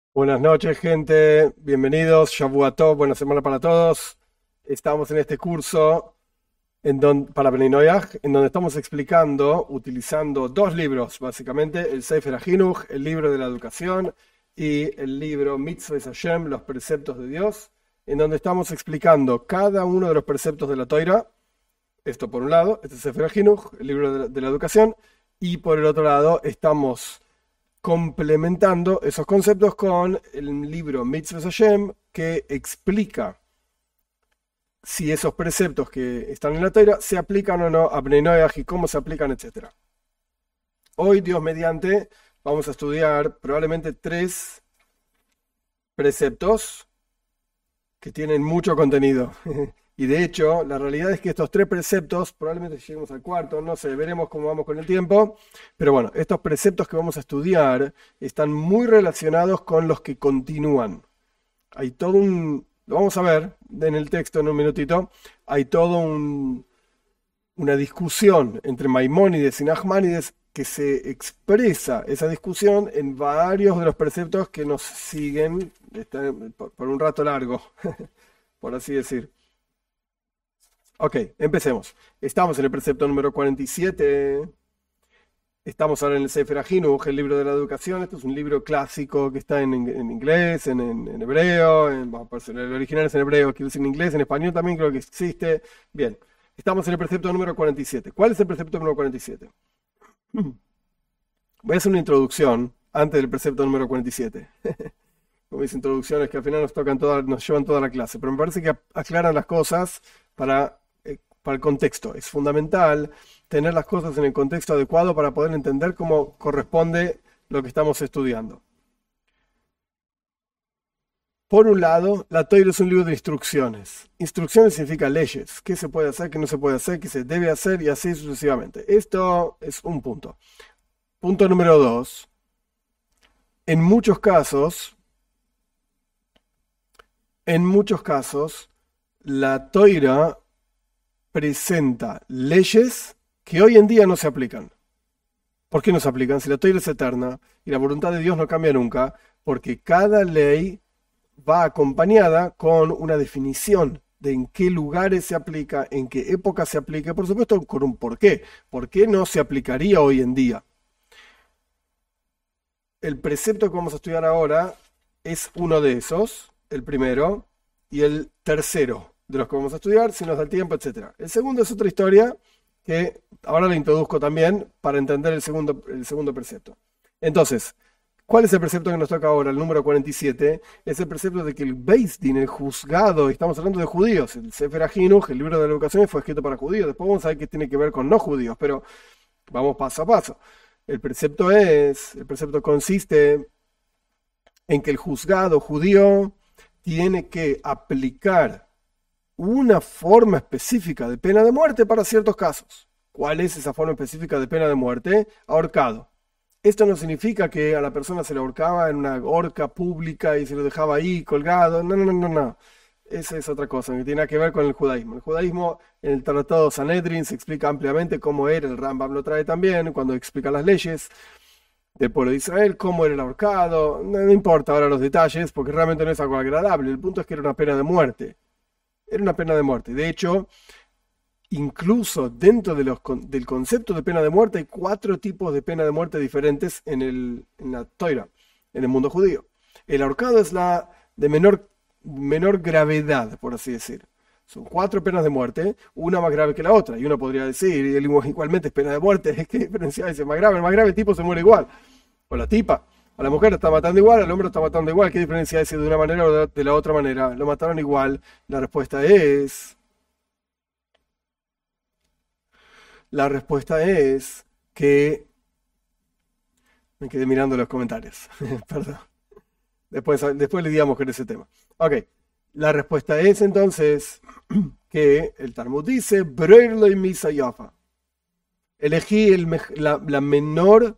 Buenas noches, gente. Bienvenidos. Shavua Tov. Buena semana para todos. Estamos en este curso para Bnei Noyaj, en donde estamos explicando, utilizando dos libros, básicamente, el Sefer HaChinuch, el libro de la educación, y el libro Mitzvot Hashem, los preceptos de Dios, en donde estamos explicando cada uno de los preceptos de la Toira. Esto por un lado, este es el Sefer HaChinuch, el libro de la educación, y por el otro lado estamos complementando esos conceptos con el libro Mitzvot Hashem, que explica si esos preceptos que están en la Torá se aplican o no a Bnei Noach y cómo se aplican, etcétera. Hoy, Dios mediante, vamos a estudiar probablemente tres preceptos que tienen mucho contenido. Y de hecho, la realidad es que estos tres preceptos, probablemente lleguemos al cuarto, no sé, veremos cómo vamos con el tiempo, pero bueno, estos preceptos que vamos a estudiar están muy relacionados con los que continúan. Hay todo lo vamos a ver en el texto en un minutito, hay todo una discusión entre Maimónides y Nachmanides que se expresa esa discusión en varios de los preceptos que nos siguen por un rato largo, por así decir. Ok, empecemos. Estamos en el precepto número 47. Estamos ahora en el Sefer HaChinuch, el libro de la educación. Este es un libro clásico que está en inglés, en hebreo, el original es en hebreo, quiero decir en inglés, en español también creo que existe. Bien, estamos en el precepto número 47. ¿Cuál es el precepto número 47? Voy a hacer una introducción antes del precepto número 47. Como mis introducciones que al final nos llevan toda la clase, pero me parece que aclaran las cosas para el contexto. Es fundamental tener las cosas en el contexto adecuado para poder entender cómo corresponde lo que estamos estudiando. Por un lado, la Torá es un libro de instrucciones. Instrucciones significa leyes, qué se puede hacer, qué no se puede hacer, qué se debe hacer y así sucesivamente. Esto es un punto. Punto número dos. En muchos casos, la Torá presenta leyes que hoy en día no se aplican. ¿Por qué no se aplican? Si la Torá es eterna y la voluntad de Dios no cambia nunca, porque cada ley va acompañada con una definición de en qué lugares se aplica, en qué época se aplica, por supuesto con un porqué. ¿Por qué no se aplicaría hoy en día? El precepto que vamos a estudiar ahora es uno de esos, el primero, y el tercero de los que vamos a estudiar, si nos da el tiempo, etc. El segundo es otra historia que ahora la introduzco también para entender el segundo precepto. Entonces, ¿cuál es el precepto que nos toca ahora? El número 47 es el precepto de que el Beis Din, el juzgado, estamos hablando de judíos, el Sefer HaChinuch, el libro de la educación, fue escrito para judíos. Después vamos a ver qué tiene que ver con no judíos, pero vamos paso a paso. El precepto consiste en que el juzgado judío tiene que aplicar una forma específica de pena de muerte para ciertos casos. ¿Cuál es esa forma específica de pena de muerte? Ahorcado. Esto no significa que a la persona se le ahorcaba en una horca pública y se lo dejaba ahí colgado. No, no, no, no, no. Esa es otra cosa que tiene que ver con el judaísmo. El judaísmo, en el Tratado Sanedrin, se explica ampliamente cómo era, el Rambam lo trae también, cuando explica las leyes del pueblo de Israel, cómo era el ahorcado. No, no importa ahora los detalles, porque realmente no es algo agradable. El punto es que era una pena de muerte. Era una pena de muerte. De hecho, incluso dentro del concepto de pena de muerte hay cuatro tipos de pena de muerte diferentes en la Torá, en el mundo judío. El ahorcado es la de menor gravedad, por así decir. Son cuatro penas de muerte, una más grave que la otra. Y uno podría decir, igualmente es pena de muerte, ¿qué diferencia es? El más grave el tipo se muere igual. O la tipa. A la mujer la está matando igual, al hombre lo está matando igual. ¿Qué diferencia hay si de una manera o de la otra manera? Lo mataron igual. La respuesta es que me quedé mirando los comentarios. Perdón. Después lidiamos con ese tema. Ok. La respuesta es entonces que el Talmud dice, Breirlo y Misa Yafa. Elegí la menor,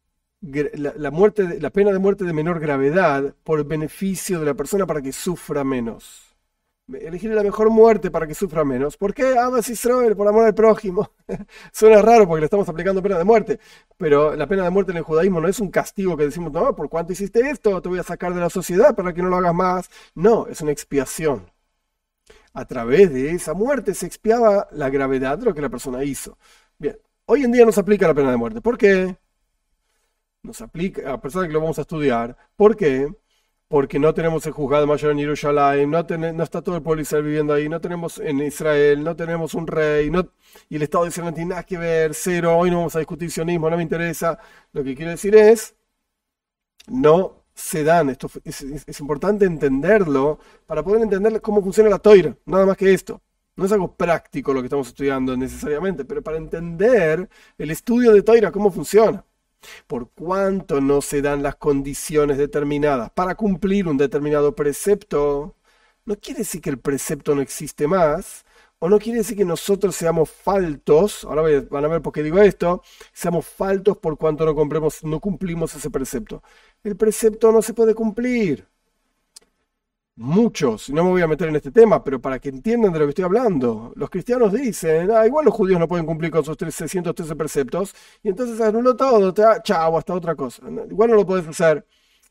la pena de muerte de menor gravedad por beneficio de la persona para que sufra menos. elegirle la mejor muerte para que sufra menos. ¿Por qué? Amas Israel, por amor al prójimo. Suena raro porque le estamos aplicando pena de muerte, pero la pena de muerte en el judaísmo no es un castigo que decimos, no, por cuánto hiciste esto, te voy a sacar de la sociedad para que no lo hagas más. No, es una expiación. A través de esa muerte se expiaba la gravedad de lo que la persona hizo. Bien, hoy en día no se aplica la pena de muerte. ¿Por qué? Nos aplica, a pesar de que lo vamos a estudiar. ¿Por qué? Porque no tenemos el juzgado mayor en Jerusalén, no está todo el pueblo de Israel viviendo ahí, no tenemos en Israel, no tenemos un rey, y el Estado de Israel no tiene nada que ver, cero, hoy no vamos a discutir sionismo, no me interesa. Lo que quiero decir es, no se dan, esto es importante entenderlo para poder entender cómo funciona la toira, nada más que esto. No es algo práctico lo que estamos estudiando necesariamente, pero para entender el estudio de toira, cómo funciona. Por cuanto no se dan las condiciones determinadas para cumplir un determinado precepto, no quiere decir que el precepto no existe más, o no quiere decir que nosotros seamos faltos, ahora van a ver por qué digo esto, seamos faltos por cuanto no cumplimos ese precepto. El precepto no se puede cumplir. Muchos, y no me voy a meter en este tema, pero para que entiendan de lo que estoy hablando, los cristianos dicen, igual los judíos no pueden cumplir con sus 613 preceptos, y entonces anuló todo, chao, hasta otra cosa. Igual no lo podés hacer.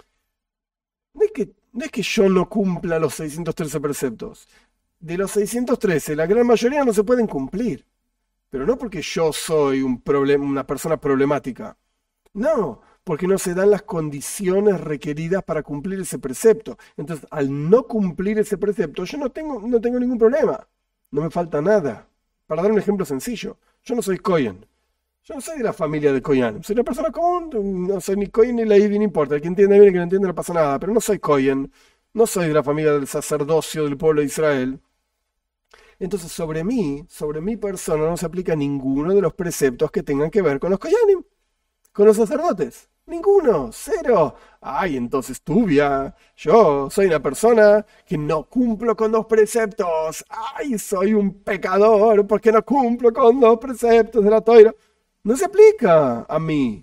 No es que yo no cumpla los 613 preceptos. De los 613, la gran mayoría no se pueden cumplir. Pero no porque yo soy una persona problemática. No, porque no se dan las condiciones requeridas para cumplir ese precepto. Entonces, al no cumplir ese precepto, yo no tengo ningún problema. No me falta nada. Para dar un ejemplo sencillo, yo no soy Cohen. Yo no soy de la familia de Cohen. Soy una persona común, no soy ni Cohen ni Levi, no importa. El que entiende bien y el que no entiende no pasa nada. Pero no soy Cohen. No soy de la familia del sacerdocio del pueblo de Israel. Entonces, sobre mi persona, no se aplica ninguno de los preceptos que tengan que ver con los Kohanim, con los sacerdotes. Ninguno, cero. Entonces yo soy una persona que no cumplo con los preceptos. Soy un pecador porque no cumplo con los preceptos de la Torá. No se aplica a mí.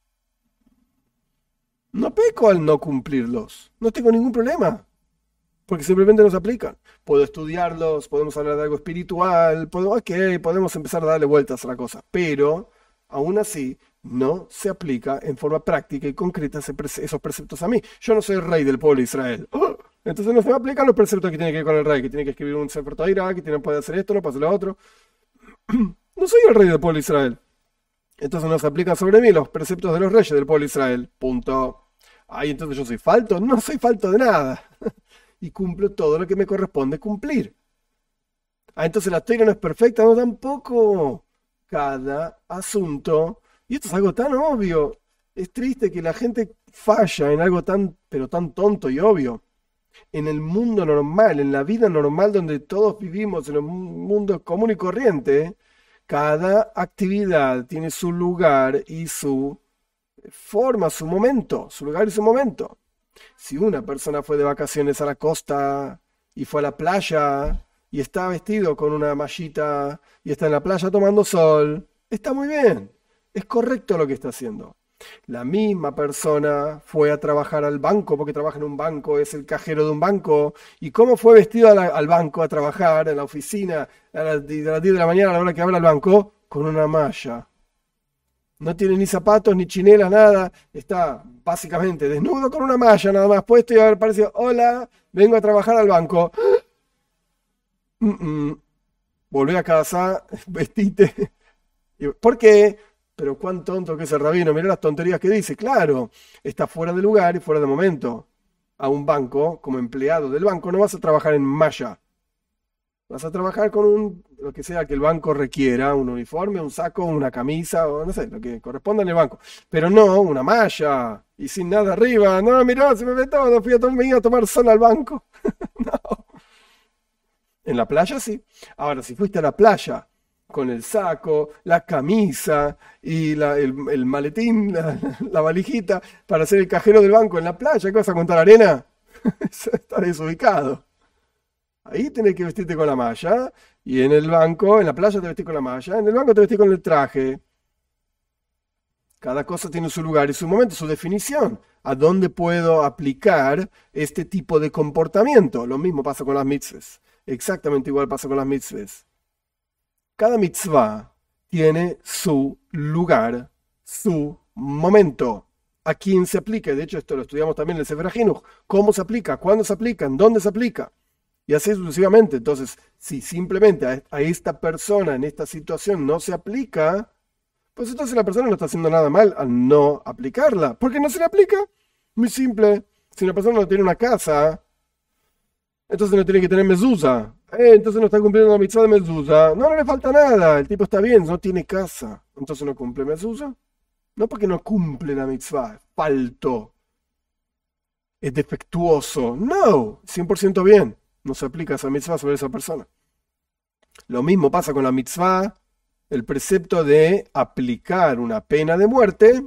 No peco al no cumplirlos. No tengo ningún problema. Porque simplemente no se aplican. Puedo estudiarlos, podemos hablar de algo espiritual, podemos empezar a darle vueltas a la cosa. Pero, aún así, no se aplica en forma práctica y concreta esos preceptos a mí. Yo no soy el rey del pueblo de Israel. Entonces no se me aplican los preceptos que tienen que ver con el rey, que tiene que escribir un Sefer Torah, que puede hacer esto, no puede hacer lo otro. No soy el rey del pueblo de Israel. Entonces no se aplican sobre mí los preceptos de los reyes del pueblo de Israel. Punto. Entonces yo soy falto. No soy falto de nada. Y cumplo todo lo que me corresponde cumplir. Entonces la Torá no es perfecta, no tampoco. Cada asunto, y esto es algo tan obvio, es triste que la gente falla en algo pero tan tonto y obvio. En el mundo normal, en la vida normal donde todos vivimos, en un mundo común y corriente, cada actividad tiene su lugar y su forma, su momento, su lugar y su momento. Si una persona fue de vacaciones a la costa y fue a la playa y está vestido con una mallita y está en la playa tomando sol, está muy bien, es correcto lo que está haciendo. La misma persona fue a trabajar al banco, porque trabaja en un banco, es el cajero de un banco, y cómo fue vestido al banco a trabajar, en la oficina, a las 10 de la mañana, a la hora que habla el banco, con una malla. No tiene ni zapatos, ni chinelas, nada. Está básicamente desnudo con una malla nada más puesto y haber parecido, hola, vengo a trabajar al banco. Volvé a casa, vestite. ¿Por qué? Pero cuán tonto que es el rabino. Mirá las tonterías que dice. Claro, está fuera de lugar y fuera de momento. A un banco, como empleado del banco, no vas a trabajar en malla. Vas a trabajar con lo que sea que el banco requiera, un uniforme, un saco, una camisa, o no sé, lo que corresponda en el banco. Pero no una malla y sin nada arriba. No, mirá, se me ve todo, venía a tomar sol al banco. No. En la playa sí. Ahora, si fuiste a la playa con el saco, la camisa y el maletín, la valijita, para ser el cajero del banco en la playa, ¿qué vas a contar arena? Está desubicado. Ahí tenés que vestirte con la malla, y en el banco, en la playa te vestís con la malla, en el banco te vestís con el traje. Cada cosa tiene su lugar y su momento, su definición. ¿A dónde puedo aplicar este tipo de comportamiento? Lo mismo pasa con las mitzvahs. Exactamente igual pasa con las mitzvahs. Cada mitzvah tiene su lugar, su momento. ¿A quién se aplica? De hecho, esto lo estudiamos también en el Sefer HaChinuch. ¿Cómo se aplica? ¿Cuándo se aplica? ¿En dónde se aplica? Y así sucesivamente. Entonces, si simplemente a esta persona en esta situación no se aplica, pues entonces la persona no está haciendo nada mal al no aplicarla. ¿Por qué no se le aplica? Muy simple. Si una persona no tiene una casa, entonces no tiene que tener mezuzá. Entonces no está cumpliendo la mitzvah de mezuzá. No, no le falta nada. El tipo está bien, no tiene casa. Entonces no cumple mezuzá. No porque no cumple la mitzvah, falto, es defectuoso. No, 100% bien. No se aplica esa mitzvah sobre esa persona. Lo mismo pasa con la mitzvah, el precepto de aplicar una pena de muerte.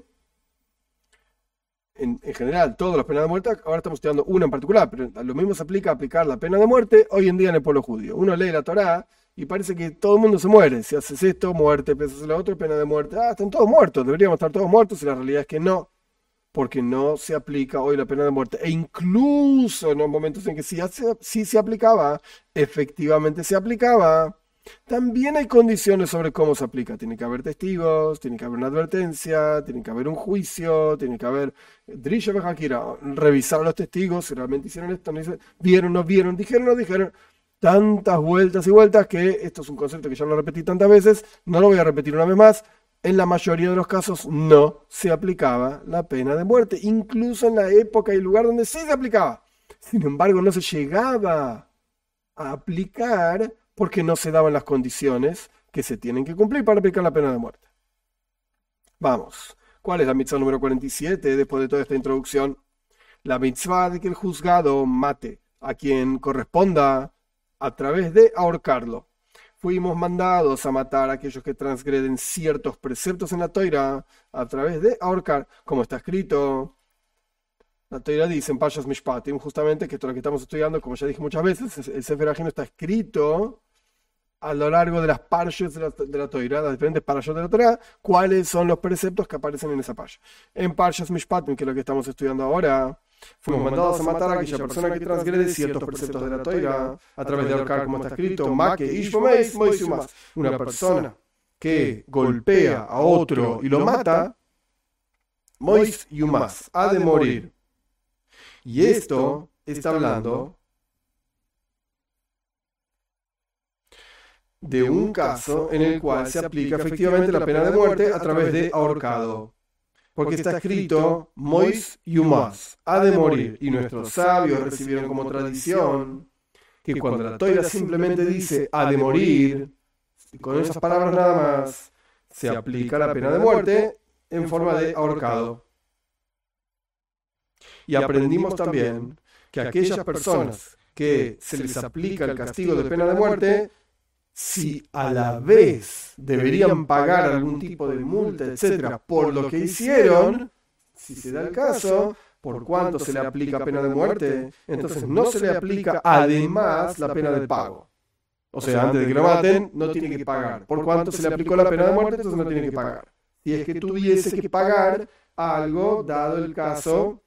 En general, todas las penas de muerte, ahora estamos estudiando una en particular, pero lo mismo se aplica a aplicar la pena de muerte hoy en día en el pueblo judío. Uno lee la Torá y parece que todo el mundo se muere. Si haces esto, muerte, si haces lo otro, pena de muerte. Están todos muertos, deberíamos estar todos muertos, y la realidad es que no, porque no se aplica hoy la pena de muerte. E incluso en los momentos en que sí se aplicaba, efectivamente se aplicaba, también hay condiciones sobre cómo se aplica. Tiene que haber testigos, tiene que haber una advertencia, tiene que haber un juicio, tiene que haber drisha vejakira, revisar a los testigos si realmente hicieron esto, no hicieron, vieron, no vieron, dijeron, no dijeron. Tantas vueltas y vueltas que esto es un concepto que ya lo repetí tantas veces, no lo voy a repetir una vez más. En la mayoría de los casos no se aplicaba la pena de muerte, incluso en la época y lugar donde sí se aplicaba. Sin embargo, no se llegaba a aplicar porque no se daban las condiciones que se tienen que cumplir para aplicar la pena de muerte. Vamos, ¿cuál es la mitzvah número 47 después de toda esta introducción? La mitzvah de que el juzgado mate a quien corresponda a través de ahorcarlo. Fuimos mandados a matar a aquellos que transgreden ciertos preceptos en la Toira a través de ahorcar, como está escrito. La Toira dice en Parshas Mishpatim, justamente, que esto es lo que estamos estudiando, como ya dije muchas veces, el Sefer HaChinuch está escrito a lo largo de las parshas de la Toira, las diferentes parashas de la Torá, cuáles son los preceptos que aparecen en esa parsha. En Parshas Mishpatim, que es lo que estamos estudiando ahora, fuimos mandados a matar a aquella persona que transgrede ciertos preceptos de la Toira a través de ahorcar, como está escrito, una persona que golpea a otro y lo mata, Mois Yumas, ha de morir. Y esto está hablando de un caso en el cual se aplica efectivamente la pena de muerte a través de ahorcado. Porque está escrito, Mois Yumas, ha de morir. Y nuestros sabios recibieron como tradición que cuando la Toira simplemente dice, ha de morir, con esas palabras nada más, se aplica la pena de muerte en forma de ahorcado. Y aprendimos también que aquellas personas que se les aplica el castigo de pena de muerte, si a la vez deberían pagar algún tipo de multa, etcétera, por lo que hicieron, si se da el caso, por cuánto se le aplica pena de muerte, entonces no se le aplica además la pena del pago. O sea, antes de que lo maten, no tiene que pagar. Por cuánto se le aplicó la pena de muerte, entonces no tiene que pagar. Si es que tuviese que pagar algo, dado el caso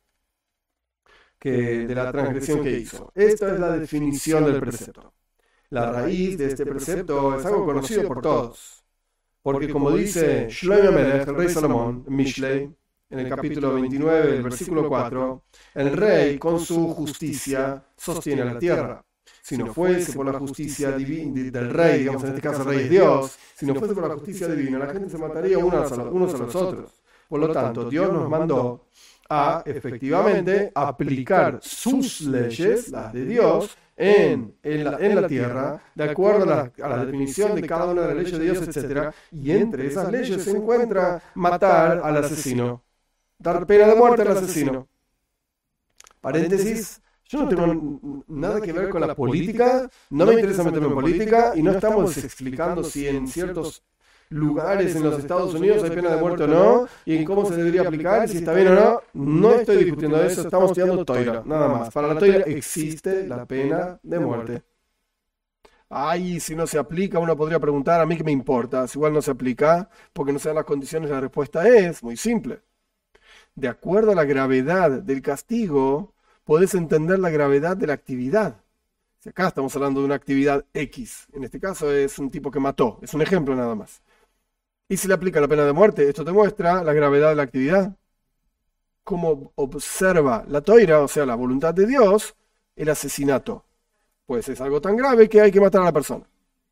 de la transgresión que hizo. Esta es la definición del precepto. La raíz de este precepto es algo conocido por todos. Porque como dice Shlomo Melech, el rey Salomón, en Mishlei, en el capítulo 29, el versículo 4, el rey con su justicia sostiene a la tierra. Si no fuese por la justicia del rey, digamos en este caso el rey es Dios, si no fuese por la justicia divina, la gente se mataría unos a los otros. Por lo tanto, Dios nos mandó a efectivamente aplicar sus leyes, las de Dios, en la tierra, de acuerdo a la definición de cada una de las leyes de Dios, etc. Y entre esas leyes se encuentra matar al asesino, dar pena de muerte al asesino. Paréntesis, yo no tengo nada que ver con la política, no me interesa meterme en política, y no estamos explicando si en ciertos lugares en los Estados Unidos hay pena de muerte o no, y en cómo se debería aplicar, y si está bien o no. No estoy discutiendo eso, estamos estudiando Toira, nada más. Para la Toira existe la pena de muerte. Ay, si no se aplica, uno podría preguntar, a mí qué me importa, si igual no se aplica, porque no se dan las condiciones, la respuesta es muy simple. De acuerdo a la gravedad del castigo, podés entender la gravedad de la actividad. Si acá estamos hablando de una actividad X, en este caso es un tipo que mató, es un ejemplo nada más. Y se le aplica la pena de muerte, esto te muestra la gravedad de la actividad. Cómo observa la toira, o sea, la voluntad de Dios, el asesinato. Pues es algo tan grave que hay que matar a la persona.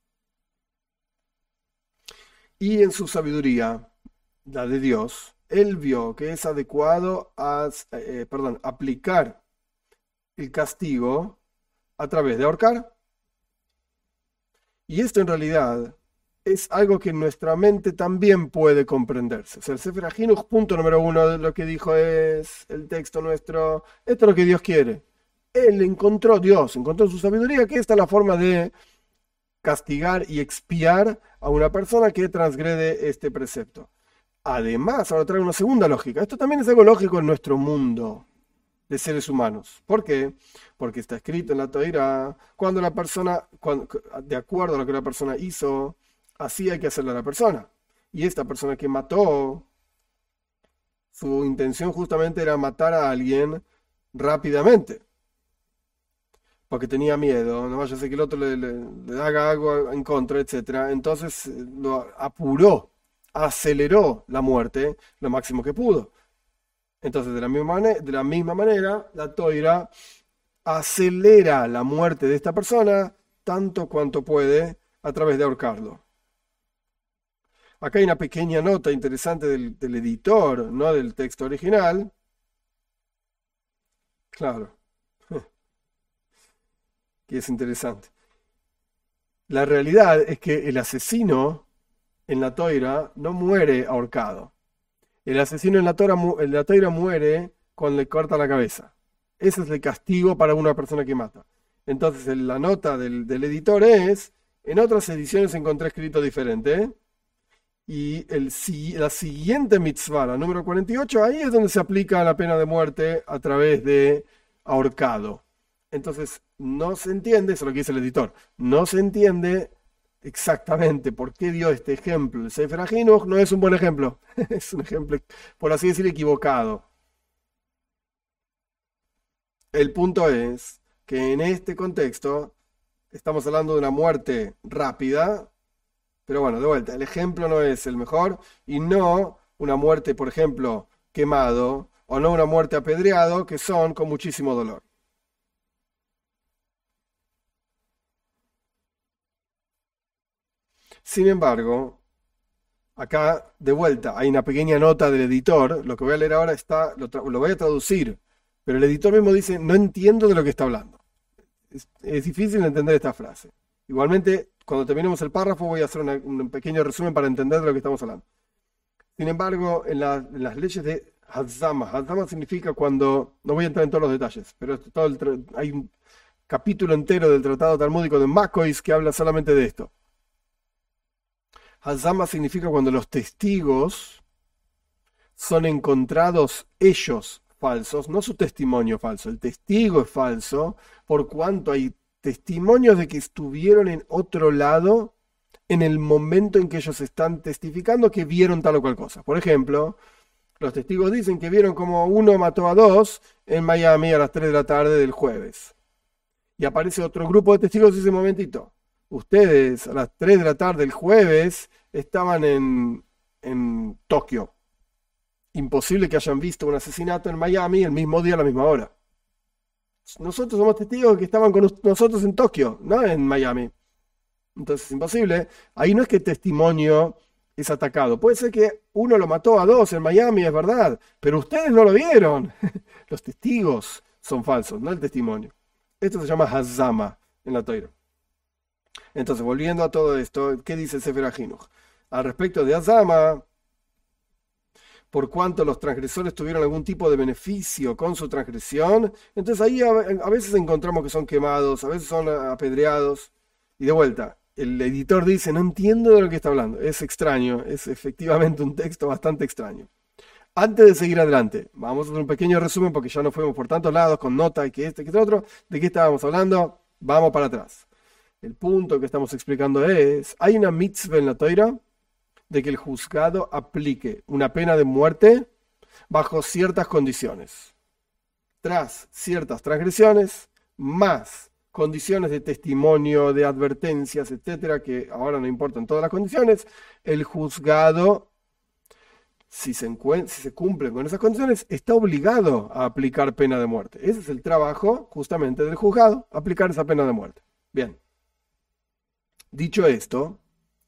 Y en su sabiduría, la de Dios, él vio que es adecuado aplicar el castigo a través de ahorcar. Y esto en realidad es algo que nuestra mente también puede comprenderse. O sea, el Sefer HaJinuch, punto número 1 de lo que dijo es el texto nuestro, esto es lo que Dios quiere. Dios encontró en su sabiduría que esta es la forma de castigar y expiar a una persona que transgrede este precepto. Además, ahora trae una segunda lógica. Esto también es algo lógico en nuestro mundo de seres humanos. ¿Por qué? Porque está escrito en la Torá, de acuerdo a lo que la persona hizo, así hay que hacerle a la persona. Y esta persona que mató, su intención justamente era matar a alguien rápidamente, porque tenía miedo, no vaya a ser que el otro le haga algo en contra, etc. Entonces lo apuró, aceleró la muerte lo máximo que pudo. Entonces, de la misma manera, la Toira acelera la muerte de esta persona tanto cuanto puede a través de ahorcarlo. Acá hay una pequeña nota interesante del editor, no del texto original. Claro, que es interesante. La realidad es que el asesino en la Toira no muere ahorcado. El asesino en la Toira muere cuando le corta la cabeza. Ese es el castigo para una persona que mata. Entonces, la nota del editor es, en otras ediciones encontré escrito diferente, ¿eh? Y la siguiente mitzvah, la número 48, ahí es donde se aplica la pena de muerte a través de ahorcado. Entonces, no se entiende, eso es lo que dice el editor, no se entiende exactamente por qué dio este ejemplo. El Sefer HaJinuch no es un buen ejemplo, es un ejemplo, por así decir, equivocado. El punto es que en este contexto estamos hablando de una muerte rápida, pero bueno, de vuelta, el ejemplo no es el mejor y no una muerte, por ejemplo, quemado o no una muerte apedreado, que son con muchísimo dolor. Sin embargo, acá de vuelta hay una pequeña nota del editor, lo que voy a leer ahora lo voy a traducir, pero el editor mismo dice, no entiendo de lo que está hablando. Es difícil entender esta frase. Igualmente, cuando terminemos el párrafo voy a hacer un pequeño resumen para entender de lo que estamos hablando. Sin embargo, en las leyes de Hazama significa cuando, no voy a entrar en todos los detalles, pero hay un capítulo entero del Tratado Talmúdico de Makois que habla solamente de esto. Hazama significa cuando los testigos son encontrados ellos falsos, no su testimonio falso, el testigo es falso, por cuanto hay testimonios de que estuvieron en otro lado en el momento en que ellos están testificando que vieron tal o cual cosa. Por ejemplo, los testigos dicen que vieron como uno mató a dos en Miami a las 3 de la tarde del jueves. Y aparece otro grupo de testigos y dice, momentito, ustedes a las 3 de la tarde del jueves estaban en Tokio. Imposible que hayan visto un asesinato en Miami el mismo día a la misma hora. Nosotros somos testigos que estaban con nosotros en Tokio, no en Miami. Entonces es imposible. Ahí no es que el testimonio es atacado. Puede ser que uno lo mató a dos en Miami, es verdad, pero ustedes no lo vieron. Los testigos son falsos, no el testimonio. Esto se llama Hazama en la Torá. Entonces, volviendo a todo esto, ¿qué dice el Sefer HaJinuch? Al respecto de Hazama, por cuanto los transgresores tuvieron algún tipo de beneficio con su transgresión, entonces ahí a veces encontramos que son quemados, a veces son apedreados. Y de vuelta, el editor dice, no entiendo de lo que está hablando. Es extraño, es efectivamente un texto bastante extraño. Antes de seguir adelante, vamos a hacer un pequeño resumen porque ya nos fuimos por tantos lados con nota y que este otro. ¿De qué estábamos hablando? Vamos para atrás. El punto que estamos explicando es, hay una mitzvah en la Torá de que el juzgado aplique una pena de muerte bajo ciertas condiciones. Tras ciertas transgresiones, más condiciones de testimonio, de advertencias, etcétera, que ahora no importan todas las condiciones, el juzgado, si se cumplen con esas condiciones, está obligado a aplicar pena de muerte. Ese es el trabajo justamente del juzgado, aplicar esa pena de muerte. Bien. Dicho esto,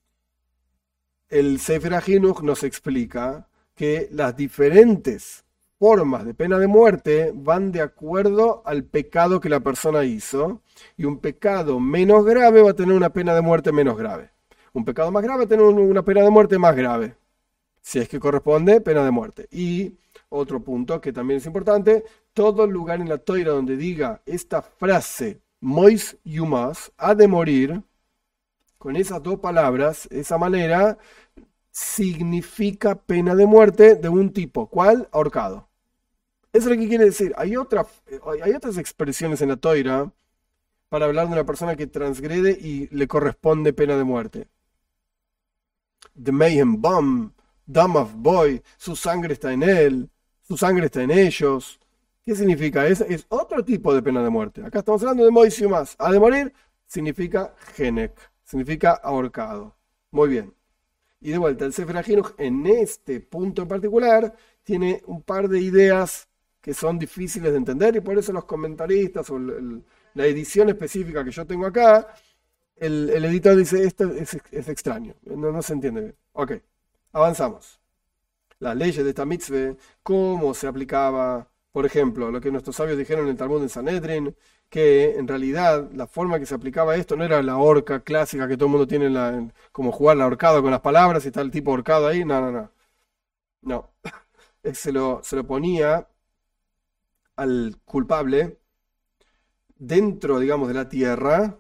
el Sefer HaChinuch nos explica que las diferentes formas de pena de muerte van de acuerdo al pecado que la persona hizo, y un pecado menos grave va a tener una pena de muerte menos grave. Un pecado más grave va a tener una pena de muerte más grave, si es que corresponde pena de muerte. Y otro punto que también es importante, todo lugar en la Toira donde diga esta frase, Mois Yumas, ha de morir, con esas dos palabras, de esa manera, significa pena de muerte de un tipo. ¿Cuál? Ahorcado. Eso es lo que quiere decir. Hay otras expresiones en la Toira para hablar de una persona que transgrede y le corresponde pena de muerte. The Mayhem Bomb, Dam of Boy, su sangre está en él, su sangre está en ellos. ¿Qué significa? Es otro tipo de pena de muerte. Acá estamos hablando de Mois Yumas. Ha de morir significa Genek, significa ahorcado. Muy bien. Y de vuelta, el Sefer HaChinuch en este punto en particular tiene un par de ideas que son difíciles de entender, y por eso los comentaristas o la edición específica que yo tengo acá, el editor dice esto es extraño, no se entiende bien. Ok, avanzamos. Las leyes de esta mitzvah, cómo se aplicaba, por ejemplo, lo que nuestros sabios dijeron en el Talmud en Sanedrin, que en realidad la forma que se aplicaba esto no era la horca clásica que todo el mundo tiene, como jugar la ahorcado con las palabras y está el tipo ahorcado ahí. No. Se lo ponía al culpable dentro, digamos, de la tierra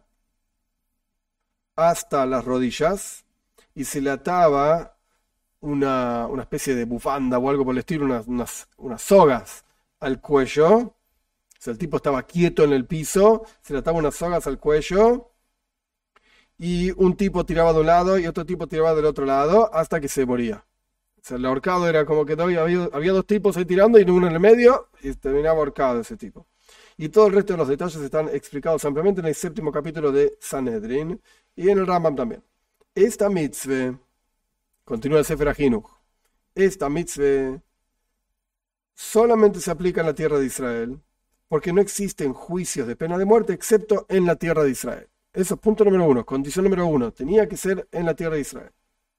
hasta las rodillas, y se le ataba una especie de bufanda o algo por el estilo, unas sogas al cuello. O sea, el tipo estaba quieto en el piso, se le ataba unas sogas al cuello, y un tipo tiraba de un lado y otro tipo tiraba del otro lado hasta que se moría. O sea, el ahorcado era como que había dos tipos ahí tirando y uno en el medio, y terminaba ahorcado ese tipo. Y todo el resto de los detalles están explicados ampliamente en el 7º capítulo de Sanedrin y en el Rambam también. Esta mitzvah, continúa el Sefer HaChinuch, esta mitzvah solamente se aplica en la tierra de Israel, porque no existen juicios de pena de muerte excepto en la tierra de Israel. Eso es punto número 1, condición número 1, tenía que ser en la tierra de Israel.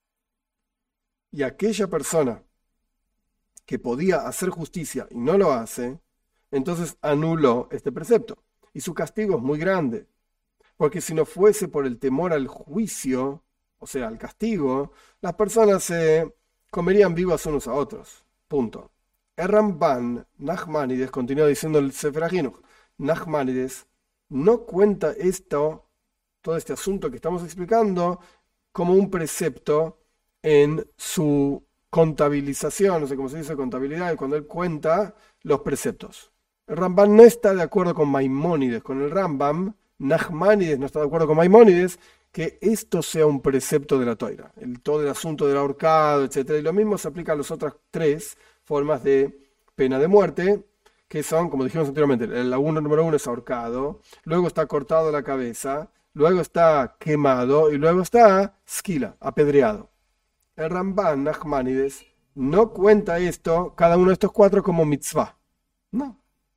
Y aquella persona que podía hacer justicia y no lo hace, entonces anuló este precepto. Y su castigo es muy grande, porque si no fuese por el temor al juicio, o sea, al castigo, las personas se comerían vivas unos a otros. Punto. El Ramban Nachmanides, continúa diciendo el Sefer HaChinuch, Nachmanides no cuenta todo este asunto que estamos explicando, como un precepto en su contabilización, no sé cómo se dice contabilidad, cuando él cuenta los preceptos. El Rambam no está de acuerdo con Maimónides, con el Rambam, Nachmanides no está de acuerdo con Maimónides, que esto sea un precepto de la Toira, todo el asunto del ahorcado, etc. Y lo mismo se aplica a las otras 3 formas de pena de muerte, que son, como dijimos anteriormente, la número 1 es ahorcado, luego está cortado la cabeza, luego está quemado y luego está skila, apedreado. El Ramban Nachmanides no cuenta cada uno de estos 4 como mitzvah. No.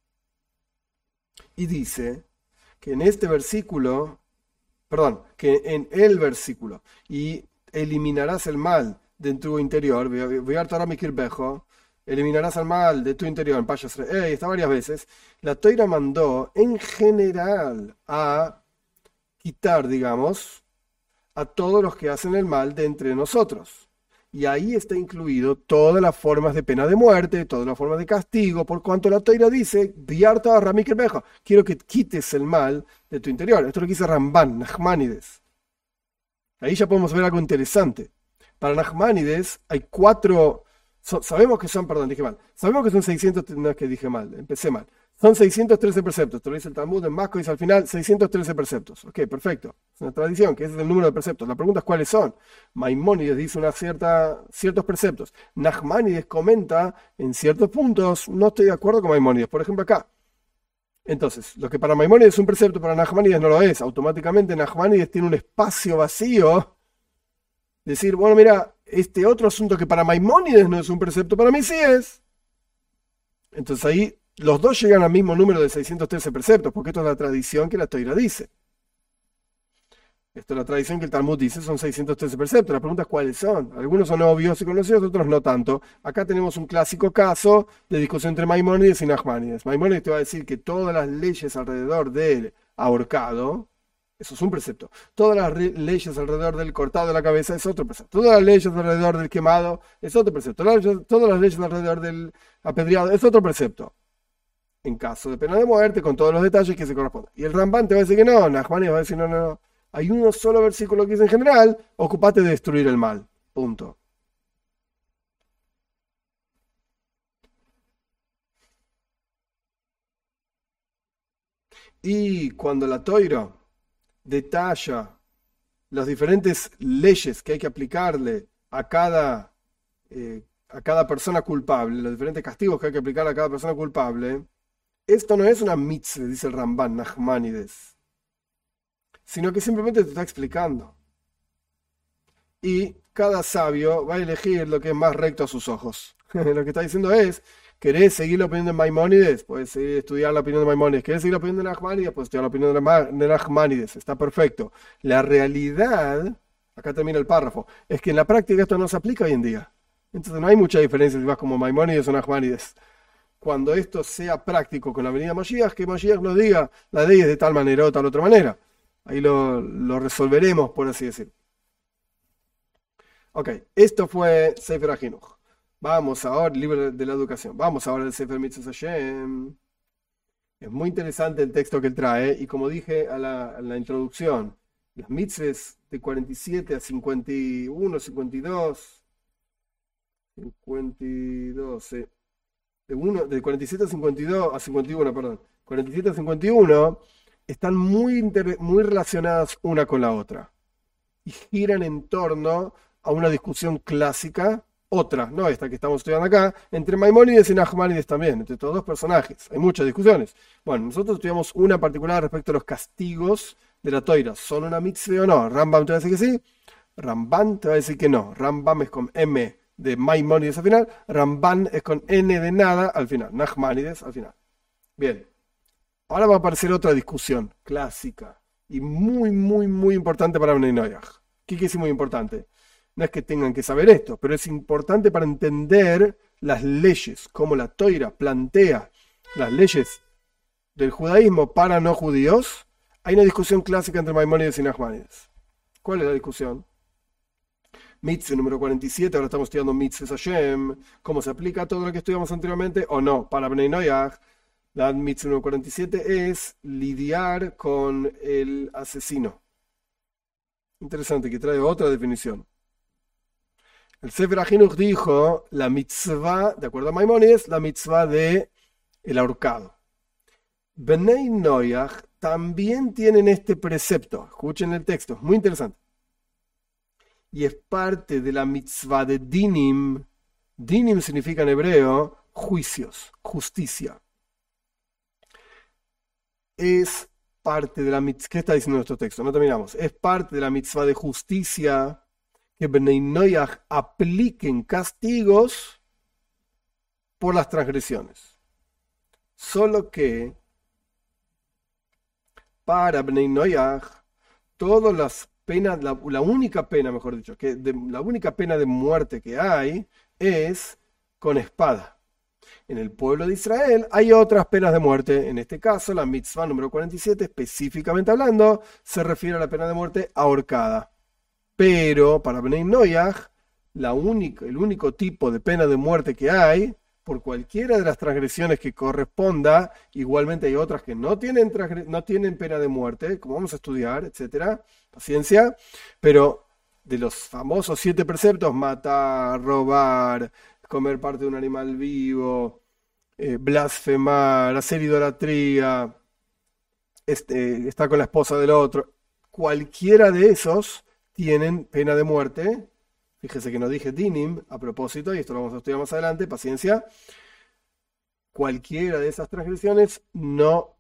Y dice que en este versículo, que en el versículo, y eliminarás el mal de tu interior, eliminarás el mal de tu interior, en Pashas está varias veces, la Toira mandó en general a quitar, digamos, a todos los que hacen el mal de entre nosotros. Y ahí está incluido todas las formas de pena de muerte, todas las formas de castigo, por cuanto la Toira dice, quiero que quites el mal de tu interior. Esto es lo que dice Ramban, Nachmanides. Ahí ya podemos ver algo interesante. Para Nachmanides hay 4, sabemos que son 600, no es que dije mal, empecé mal. Son 613 preceptos, te lo dice el Talmud en Masco, dice al final 613 preceptos. Ok, perfecto. Es una tradición, que ese es el número de preceptos. La pregunta es cuáles son. Maimónides dice ciertos preceptos. Nachmanides comenta en ciertos puntos, no estoy de acuerdo con Maimónides. Por ejemplo acá, Entonces, lo que para Maimónides es un precepto, para Nachmanides no lo es. Automáticamente Nachmanides tiene un espacio vacío. Decir, bueno, mira, este otro asunto que para Maimónides no es un precepto, para mí sí es. Entonces ahí los dos llegan al mismo número de 613 preceptos, porque esto es la tradición que la Toira dice. Esto es la tradición que el Talmud dice, son 613 preceptos. La pregunta es cuáles son. Algunos son obvios y conocidos, otros no tanto. Acá tenemos un clásico caso de discusión entre Maimónides y Nachmanides. Maimónides te va a decir que todas las leyes alrededor del ahorcado, eso es un precepto. Todas las leyes alrededor del cortado de la cabeza es otro precepto. Todas las leyes alrededor del quemado es otro precepto. Todas las leyes alrededor del apedreado es otro precepto. En caso de pena de muerte, con todos los detalles que se corresponden. Y el Rambán te va a decir que no, Nachmanides va a decir no, no, no. Hay uno solo versículo que dice en general, ocupate de destruir el mal. Punto. Y cuando la Toira detalla las diferentes leyes que hay que aplicarle a cada persona culpable, los diferentes castigos que hay que aplicar a cada persona culpable, esto no es una mitzvah, dice el Ramban Nachmanides, sino que simplemente te está explicando. Y cada sabio va a elegir lo que es más recto a sus ojos. Lo que está diciendo es, ¿querés seguir la opinión de Maimónides? Puedes estudiar la opinión de Maimónides. ¿Querés seguir la opinión de Nachmanides? Puedes estudiar la opinión de Nachmanides. Está perfecto. La realidad, acá termina el párrafo, es que en la práctica esto no se aplica hoy en día. Entonces no hay mucha diferencia si vas como Maimónides o Nachmanides. Cuando esto sea práctico con la venida de Mashiach, que Mashiach nos diga la ley es de tal manera o tal otra manera. Ahí lo resolveremos, por así decirlo. Ok, esto fue Sefer HaChinuch. Vamos ahora, libro de la educación. Vamos ahora al Sefer Mitzvot Hashem. Es muy interesante el texto que él trae y como dije a la introducción, las mitzvahs de 47 a 51, 52, 52, de 47 a 52, a 51, perdón, 47 a 51, están muy relacionadas una con la otra y giran en torno a una discusión clásica, otra, no esta que estamos estudiando acá, entre Maimónides y Nachmanides también, entre estos dos personajes. Hay muchas discusiones. Bueno, nosotros estudiamos una particular respecto a los castigos de la Toira. ¿Son una mitzvah o no? Rambam te va a decir que sí, Ramban te va a decir que no. Rambam es con M de Maimónides al final, Ramban es con N de nada al final, Nachmanides al final. Bien, ahora va a aparecer otra discusión clásica y muy importante para Bnei Noyaj. ¿Qué quiere decir muy importante? No es que tengan que saber esto, pero es importante para entender las leyes, cómo la Toira plantea las leyes del judaísmo para no judíos. Hay una discusión clásica entre Maimónides y Nachmanides. ¿Cuál es la discusión? Mitzvah número 47, ahora estamos estudiando Mitzvah Hashem, cómo se aplica todo lo que estudiamos anteriormente o no. Para Bnei Noyaj, la Mitzvah número 47 es lidiar con el asesino. Interesante, que trae otra definición. El Sefer HaChinuch dijo la mitzvah, de acuerdo a Maimónides, la mitzvah de el ahorcado. Bnei Noyaj también tienen este precepto. Escuchen el texto, es muy interesante. Y es parte de la mitzvah de dinim. Dinim significa en hebreo juicios, justicia. Es parte de la mitzvah. ¿Qué está diciendo nuestro texto? No terminamos. Es parte de la mitzvah de justicia que Bnei Noyaj apliquen castigos por las transgresiones. Solo que para Bnei Noyaj, todas las penas, la única pena, mejor dicho, la única pena de muerte que hay es con espada. En el pueblo de Israel hay otras penas de muerte. En este caso, la mitzvah número 47, específicamente hablando, se refiere a la pena de muerte ahorcada. Pero para Bnei Noyaj, el único tipo de pena de muerte que hay, por cualquiera de las transgresiones que corresponda, igualmente hay otras que no tienen pena de muerte, como vamos a estudiar, etcétera, paciencia, pero de los famosos 7 preceptos, matar, robar, comer parte de un animal vivo, blasfemar, hacer idolatría, estar con la esposa del otro, cualquiera de esos tienen pena de muerte. Fíjese que no dije dinim a propósito, y esto lo vamos a estudiar más adelante, paciencia. Cualquiera de esas transgresiones no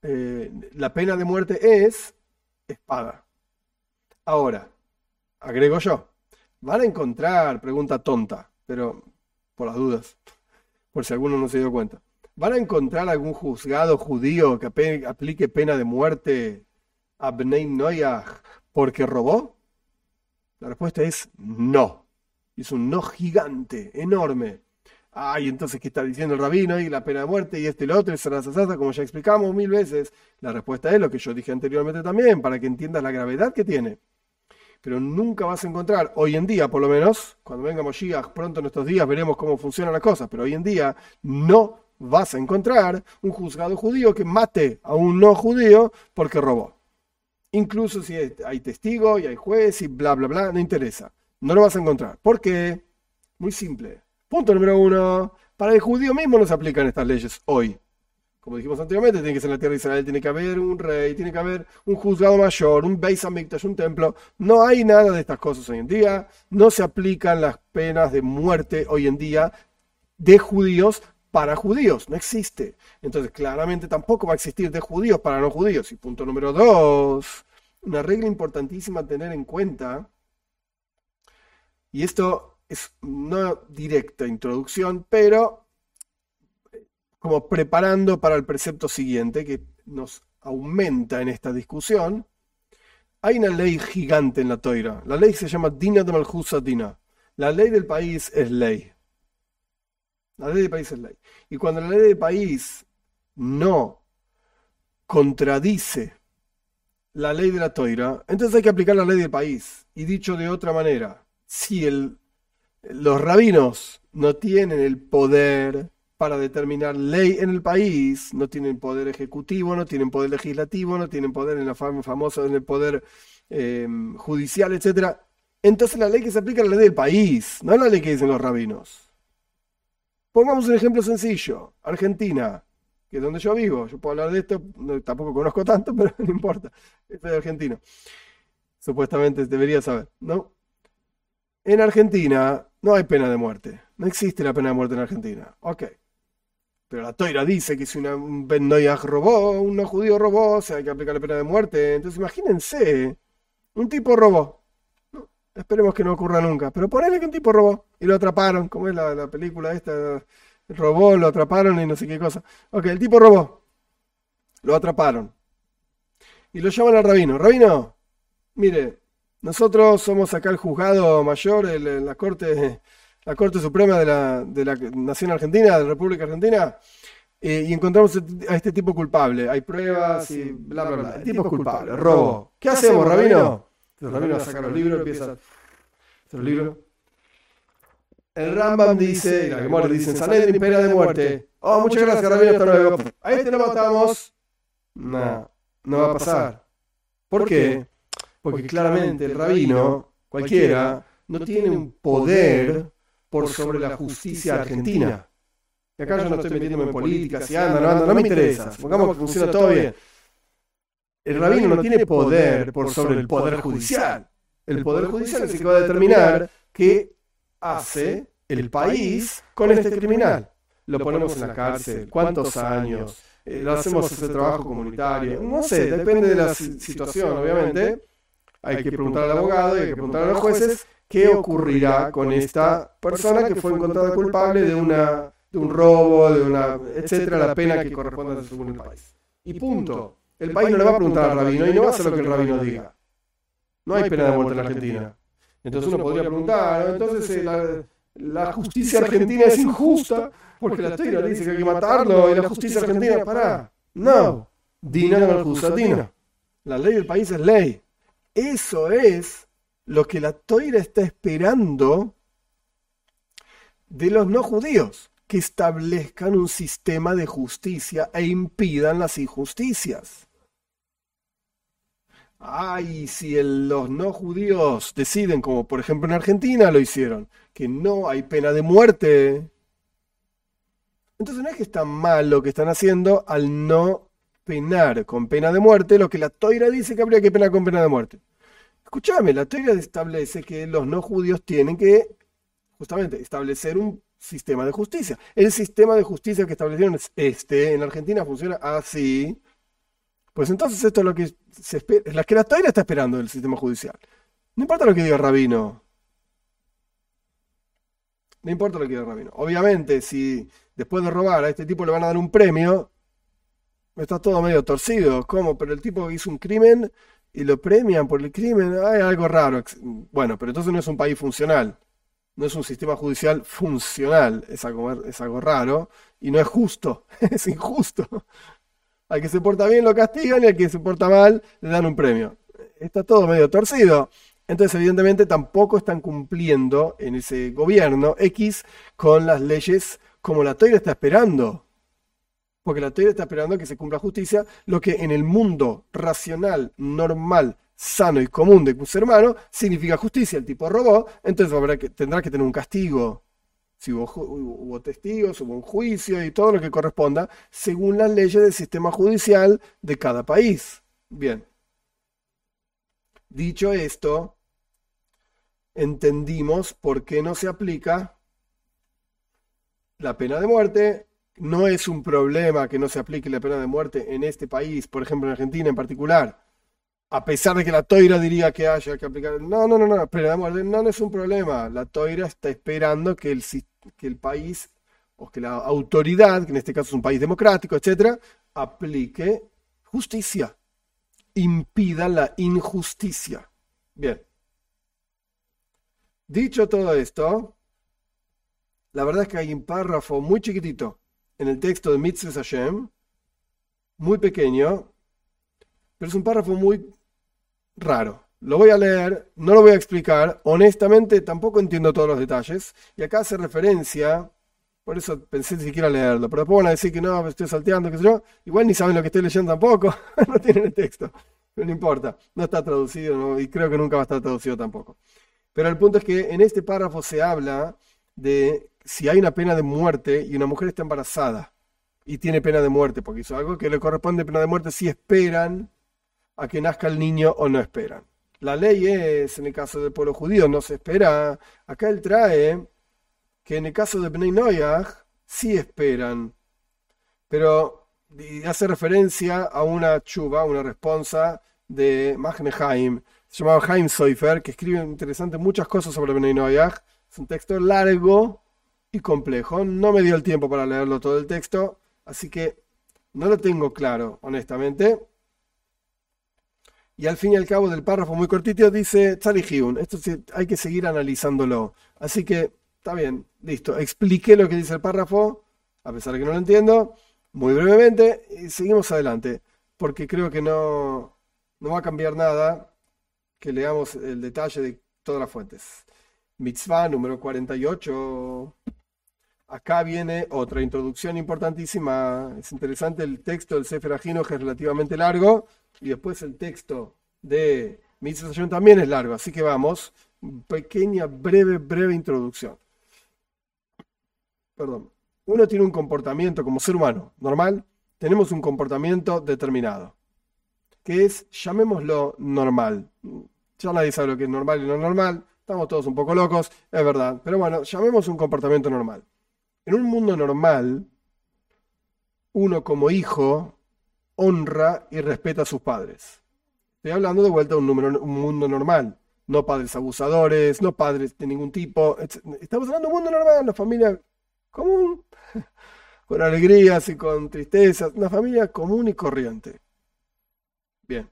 la pena de muerte es espada. Ahora, agrego yo, van a encontrar, pregunta tonta, pero por las dudas, por si alguno no se dio cuenta, ¿van a encontrar algún juzgado judío que aplique pena de muerte a Bnei Noyaj porque robó? La respuesta es no. Es un no gigante, enorme. Ay, entonces, ¿qué está diciendo el rabino? Y la pena de muerte, y este y lo otro, y sarasasasa, como ya explicamos 1000 veces. La respuesta es lo que yo dije anteriormente también, para que entiendas la gravedad que tiene. Pero nunca vas a encontrar, hoy en día por lo menos, cuando venga Moshiach pronto en estos días veremos cómo funcionan las cosas, pero hoy en día no vas a encontrar un juzgado judío que mate a un no judío porque robó. Incluso si hay testigo y hay juez y bla, bla, bla, no interesa. No lo vas a encontrar. ¿Por qué? Muy simple. Punto número 1. Para el judío mismo no se aplican estas leyes hoy. Como dijimos anteriormente, tiene que ser en la tierra de Israel, tiene que haber un rey, tiene que haber un juzgado mayor, un Beis Hamikdash, un templo. No hay nada de estas cosas hoy en día. No se aplican las penas de muerte hoy en día de judíos para judíos. No existe. Entonces, claramente tampoco va a existir de judíos para no judíos. Y punto número 2, una regla importantísima a tener en cuenta, y esto es no directa introducción, pero como preparando para el precepto siguiente que nos aumenta en esta discusión. Hay una ley gigante en la Toira. La ley se llama Dina de Malchus Dina. La ley del país es ley. La ley del país es ley. Y cuando la ley del país no contradice la ley de la Toira, entonces hay que aplicar la ley del país. Y dicho de otra manera, si los rabinos no tienen el poder para determinar ley en el país, no tienen poder ejecutivo, no tienen poder legislativo, no tienen poder en la famosa, en el poder judicial, etc. Entonces la ley que se aplica es la ley del país, no es la ley que dicen los rabinos. Pongamos un ejemplo sencillo. Argentina, que es donde yo vivo. Yo puedo hablar de esto, tampoco conozco tanto, pero no importa. Soy argentino. Supuestamente debería saber, ¿no? En Argentina no hay pena de muerte. No existe la pena de muerte en Argentina. Ok. Pero la Toira dice que si un Ben Noyaj robó, un no judío robó, o sea, hay que aplicar la pena de muerte. Entonces imagínense, un tipo robó. No, esperemos que no ocurra nunca. Pero ponele que un tipo robó y lo atraparon. Como es la película esta, robó, lo atraparon y no sé qué cosa. Ok, el tipo robó. Lo atraparon. Y lo llaman al rabino. Rabino, mire, nosotros somos acá el juzgado mayor, la Corte Suprema de la Nación Argentina, de la República Argentina, y encontramos a este tipo culpable. Hay pruebas y bla, bla, bla. El tipo es culpable, robo. ¿Qué hacemos, rabino? El rabino saca los libros, empieza a hacer los libros. El Rambam dice, y la Gemara dice en Sanedrin, pena de muerte. Oh, muchas gracias, rabino, hasta luego. A este lo matamos. No, no va a pasar. ¿Por qué? Porque claramente el rabino, cualquiera, no tiene un poder por sobre la justicia argentina. Y acá yo no estoy metiéndome en política, si anda, no anda, no me interesa. Supongamos que funciona todo bien. El rabino no tiene poder por sobre el poder judicial. El poder judicial es el que va a determinar qué hace el país con este criminal. Lo ponemos en la cárcel, cuántos años, lo hacemos hacer trabajo comunitario, no sé, depende de la situación, obviamente. Hay que preguntar al abogado, hay que preguntar a los jueces qué ocurrirá con esta persona que fue encontrada culpable de un robo, etcétera, la pena que corresponda según el país. Y punto. El país no le va a preguntar al rabino y no va a hacer lo que el rabino diga. No hay pena de muerte en la Argentina. Entonces uno podría preguntar, entonces la justicia argentina es injusta porque la Toira dice que hay que matarlo y la justicia argentina para. No. Dina no justa dina. La ley del país es ley. Eso es lo que la Toira está esperando de los no judíos, que establezcan un sistema de justicia e impidan las injusticias. Ay, si los no judíos deciden, como por ejemplo en Argentina lo hicieron, que no hay pena de muerte, entonces no es que está mal lo que están haciendo al no penar con pena de muerte lo que la Toira dice que habría que penar con pena de muerte. Escúchame, la Toira establece que los no judíos tienen que justamente establecer un sistema de justicia. El sistema de justicia que establecieron es en Argentina funciona así. Pues entonces esto es lo que se espera, es la que la Toira está esperando del sistema judicial. No importa lo que diga el rabino. No importa lo que diga el rabino. Obviamente, si después de robar a este tipo le van a dar un premio, está todo medio torcido. ¿Cómo? Pero el tipo hizo un crimen y lo premian por el crimen. Hay algo raro. Bueno, pero entonces no es un país funcional. No es un sistema judicial funcional. Es algo raro y no es justo. Es injusto. Al que se porta bien lo castigan y al que se porta mal le dan un premio. Está todo medio torcido. Entonces, evidentemente, tampoco están cumpliendo en ese gobierno X con las leyes como la Toira está esperando. Porque la Toira está esperando que se cumpla justicia, lo que en el mundo racional, normal, sano y común de un ser humano significa justicia. El tipo robó, entonces tendrá que tener un castigo. Si hubo testigos, hubo un juicio y todo lo que corresponda, según las leyes del sistema judicial de cada país. Bien. Dicho esto, entendimos por qué no se aplica la pena de muerte. No es un problema que no se aplique la pena de muerte en este país, por ejemplo en Argentina en particular, a pesar de que la Toira diría que haya que aplicar. No, pena de muerte no es un problema. La Toira está esperando que el país, o que la autoridad, que en este caso es un país democrático, etcétera, aplique justicia, impida la injusticia. Bien. Dicho todo esto, la verdad es que hay un párrafo muy chiquitito en el texto de Mitzvot Hashem, muy pequeño, pero es un párrafo muy raro. Lo voy a leer, no lo voy a explicar, honestamente tampoco entiendo todos los detalles, y acá hace referencia, por eso pensé siquiera leerlo, pero después van a decir que no, me estoy salteando, qué sé yo, igual ni saben lo que estoy leyendo tampoco, no tienen el texto, pero no importa, no está traducido, ¿no? Y creo que nunca va a estar traducido tampoco. Pero el punto es que en este párrafo se habla de si hay una pena de muerte y una mujer está embarazada y tiene pena de muerte porque hizo algo que le corresponde pena de muerte, si esperan a que nazca el niño o no esperan. La ley es, en el caso del pueblo judío, no se espera. Acá él trae que en el caso de Bnei Noyaj sí esperan, pero hace referencia a una chuva, una responsa de Magne Haim, se llamaba Haim Soifer, que escribe interesante muchas cosas sobre Bnei Noyaj. Es un texto largo y complejo. No me dio el tiempo para leerlo todo el texto, así que no lo tengo claro, honestamente. Y al fin y al cabo del párrafo muy cortito dice Tzarihiun. Esto sí, hay que seguir analizándolo. Así que está bien, listo. Expliqué lo que dice el párrafo, a pesar de que no lo entiendo, muy brevemente, y seguimos adelante, porque creo que no va a cambiar nada que leamos el detalle de todas las fuentes. Mitzvah número 48. Acá viene otra introducción importantísima. Es interesante el texto del Sefer Hinoch, que es relativamente largo, y después el texto de Mitzvah Hashem también es largo. Así que vamos, pequeña, breve introducción. Perdón. Uno tiene un comportamiento como ser humano normal, tenemos un comportamiento determinado, que es, llamémoslo normal. Ya nadie sabe lo que es normal y no normal, estamos todos un poco locos, es verdad, pero bueno, llamemos un comportamiento normal. En un mundo normal, uno como hijo honra y respeta a sus padres. Estoy hablando de vuelta de un mundo normal, no padres abusadores, no padres de ningún tipo. Estamos hablando de un mundo normal, una familia común, con alegrías y con tristezas, una familia común y corriente. Bien.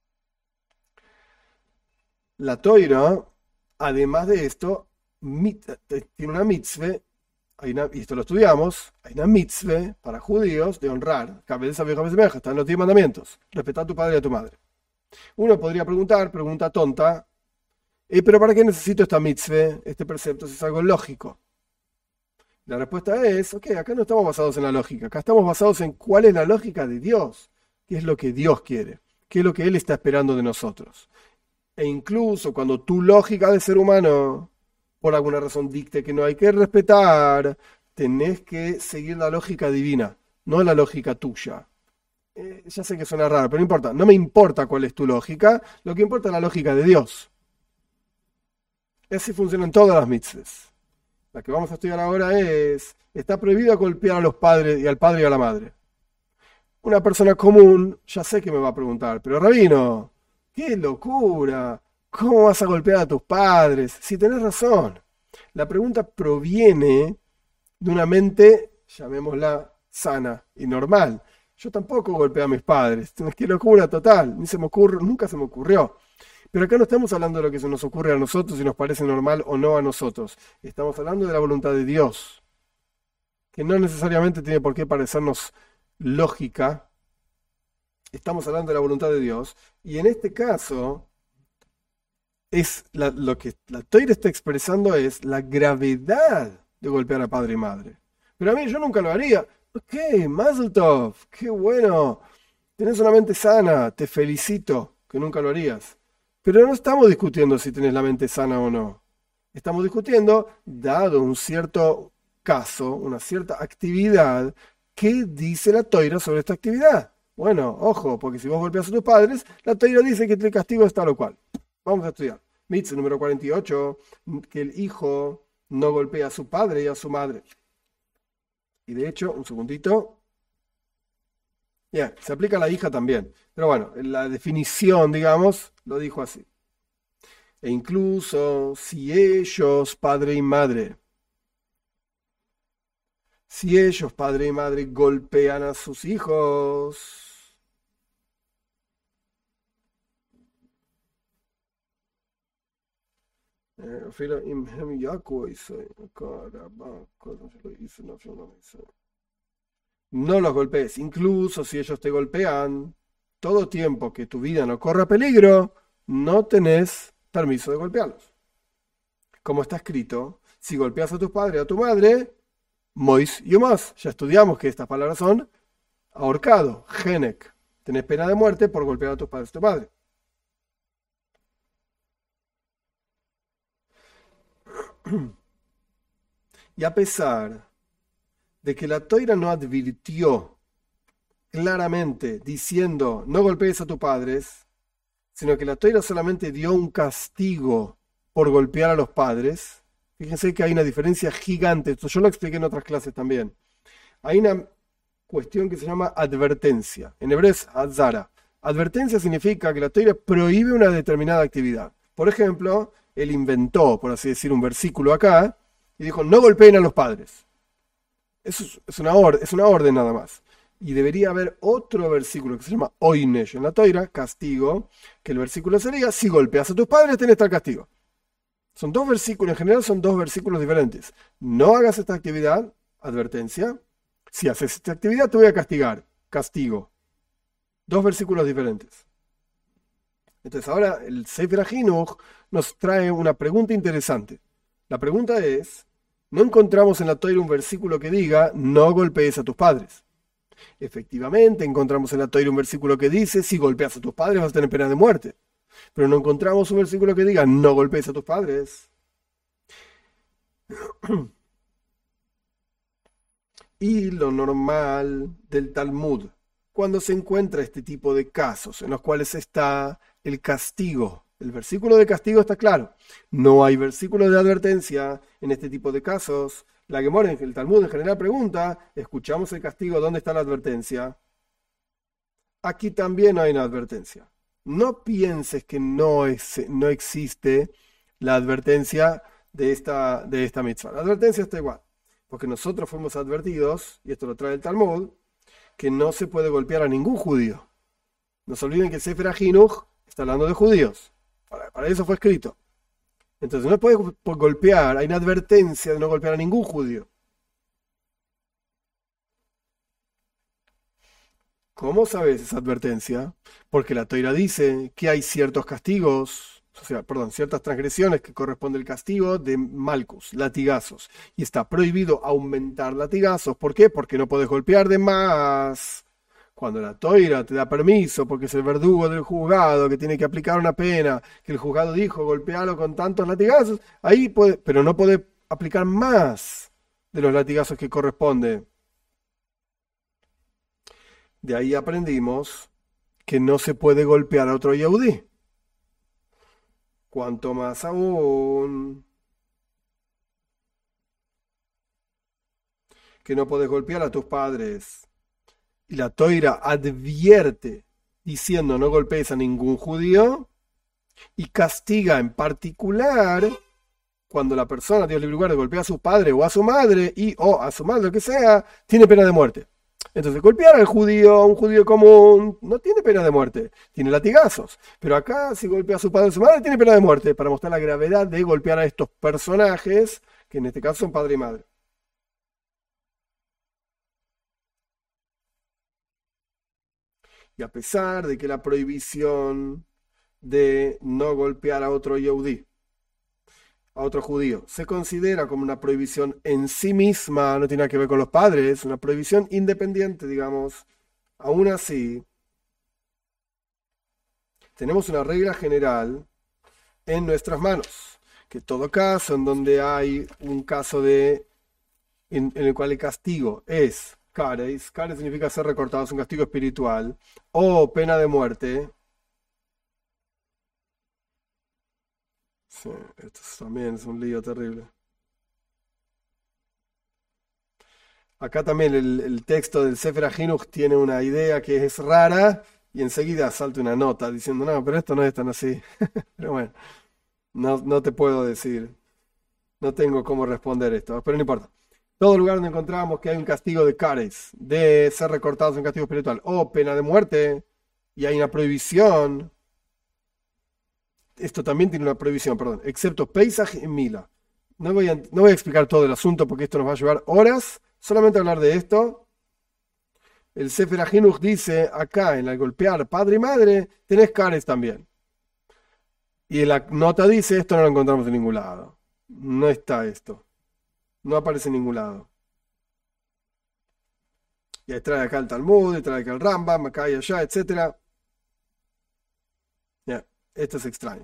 La Toira, además de esto, tiene una mitzvah, y esto lo estudiamos, hay una mitzvah para judíos de honrar, están los 10 mandamientos, respetar a tu padre y a tu madre. Uno podría preguntar, pregunta tonta, pero ¿para qué necesito esta mitzvah, este precepto, si es algo lógico? La respuesta es, ok, acá no estamos basados en la lógica, acá estamos basados en cuál es la lógica de Dios, qué es lo que Dios quiere, qué es lo que Él está esperando de nosotros. E incluso cuando tu lógica de ser humano, por alguna razón, dicte que no hay que respetar, tenés que seguir la lógica divina, no la lógica tuya. Ya sé que suena raro, pero no importa. No me importa cuál es tu lógica, lo que importa es la lógica de Dios. Así funcionan todas las mitzvahs. La que vamos a estudiar ahora es, está prohibido golpear a los padres y al padre y a la madre. Una persona común, ya sé que me va a preguntar, pero Rabino, qué locura, ¿cómo vas a golpear a tus padres? Si tenés razón, la pregunta proviene de una mente, llamémosla sana y normal. Yo tampoco golpeo a mis padres, qué locura total, ni se me ocurre, nunca se me ocurrió. Pero acá no estamos hablando de lo que se nos ocurre a nosotros y nos parece normal o no a nosotros. Estamos hablando de la voluntad de Dios, que no necesariamente tiene por qué parecernos lógica. Estamos hablando de la voluntad de Dios. Y en este caso, lo que la Torá está expresando es la gravedad de golpear a padre y madre. Pero a mí yo nunca lo haría. Ok, Mazel Tov, qué bueno. Tenés una mente sana, te felicito que nunca lo harías. Pero no estamos discutiendo si tenés la mente sana o no. Estamos discutiendo, dado un cierto caso, una cierta actividad, ¿qué dice la Toira sobre esta actividad? Bueno, ojo, porque si vos golpeas a tus padres, la Toira dice que el castigo es tal o cual. Vamos a estudiar. Mitzvah número 48, que el hijo no golpea a su padre y a su madre. Y de hecho, un segundito. Ya, se aplica a la hija también. Pero bueno, la definición, digamos, lo dijo así. E incluso si ellos, padre y madre, si ellos, padre y madre, golpean a sus hijos, no los golpees, incluso si ellos te golpean, todo tiempo que tu vida no corra peligro, no tenés permiso de golpearlos. Como está escrito, si golpeas a tu padre o a tu madre, mois y más. Ya estudiamos que estas palabras son ahorcado, genek. Tenés pena de muerte por golpear a tus padres o tu madre. Y a pesar de que la Toira no advirtió claramente diciendo no golpees a tus padres, sino que la Toira solamente dio un castigo por golpear a los padres. Fíjense que hay una diferencia gigante. Esto yo lo expliqué en otras clases también. Hay una cuestión que se llama advertencia. En hebreo es azara. Advertencia significa que la Toira prohíbe una determinada actividad. Por ejemplo, él inventó, por así decir, un versículo acá y dijo, no golpeen a los padres. Eso es una orden nada más. Y debería haber otro versículo que se llama Oinesh en la Toira, castigo, que el versículo sería, si golpeas a tus padres tenés tal castigo. Son dos versículos, en general son dos versículos diferentes. No hagas esta actividad, advertencia. Si haces esta actividad te voy a castigar, castigo. Dos versículos diferentes. Entonces ahora el Sefer HaChinuch nos trae una pregunta interesante. La pregunta es, no encontramos en la Toira un versículo que diga, no golpees a tus padres. Efectivamente, encontramos en la Toira un versículo que dice, si golpeas a tus padres vas a tener pena de muerte. Pero no encontramos un versículo que diga, no golpees a tus padres. Y lo normal del Talmud, cuando se encuentra este tipo de casos en los cuales está el castigo. El versículo de castigo está claro. No hay versículo de advertencia en este tipo de casos. La Gemara, el Talmud en general pregunta, escuchamos el castigo, ¿dónde está la advertencia? Aquí también hay una advertencia. No pienses que no existe la advertencia de esta mitzvah. La advertencia está igual, porque nosotros fuimos advertidos, y esto lo trae el Talmud, que no se puede golpear a ningún judío. No se olviden que el Sefer HaChinuch está hablando de judíos. Para eso fue escrito. Entonces no puedes golpear, hay una advertencia de no golpear a ningún judío. ¿Cómo sabes esa advertencia? Porque la Toira dice que hay ciertos castigos, ciertas transgresiones que corresponde el castigo de malcus, latigazos. Y está prohibido aumentar latigazos. ¿Por qué? Porque no puedes golpear de más. Cuando la Toira te da permiso, porque es el verdugo del juzgado que tiene que aplicar una pena, que el juzgado dijo golpearlo con tantos latigazos, ahí puede, pero no puede aplicar más de los latigazos que corresponde. De ahí aprendimos que no se puede golpear a otro Yehudí. Cuanto más aún que no puedes golpear a tus padres y la Toira advierte diciendo no golpees a ningún judío, y castiga en particular cuando la persona, Dios libre y guarde, golpea a su padre o a su madre, o a su madre, lo que sea, tiene pena de muerte. Entonces, golpear al judío, a un judío común, no tiene pena de muerte, tiene latigazos. Pero acá, si golpea a su padre o a su madre, tiene pena de muerte, para mostrar la gravedad de golpear a estos personajes, que en este caso son padre y madre. Y a pesar de que la prohibición de no golpear a otro yehudí, a otro judío, se considera como una prohibición en sí misma, no tiene nada que ver con los padres, una prohibición independiente, digamos. Aún así, tenemos una regla general en nuestras manos, que todo caso en donde hay un caso en el cual el castigo es kares significa ser recortado, es un castigo espiritual, o pena de muerte. Sí, esto también es un lío terrible. Acá también el texto del Sefer HaChinuch tiene una idea que es rara y enseguida salta una nota diciendo, no, pero esto no es tan así. Pero bueno, no te puedo decir, no tengo cómo responder esto, pero no importa. Todo lugar donde encontramos que hay un castigo de kares, de ser recortados en castigo espiritual, o pena de muerte, y hay una prohibición, esto también tiene una prohibición, perdón, excepto Pesach y Mila. No voy a explicar todo el asunto porque esto nos va a llevar horas, solamente hablar de esto. El Sefer HaChinuch dice, acá en el golpear padre y madre, tenés kares también. Y la nota dice, esto no lo encontramos en ningún lado. No está esto. No aparece en ningún lado. Y ahí trae acá el Talmud, y trae acá el Rambam, acá y allá, etc. Ya, esto es extraño.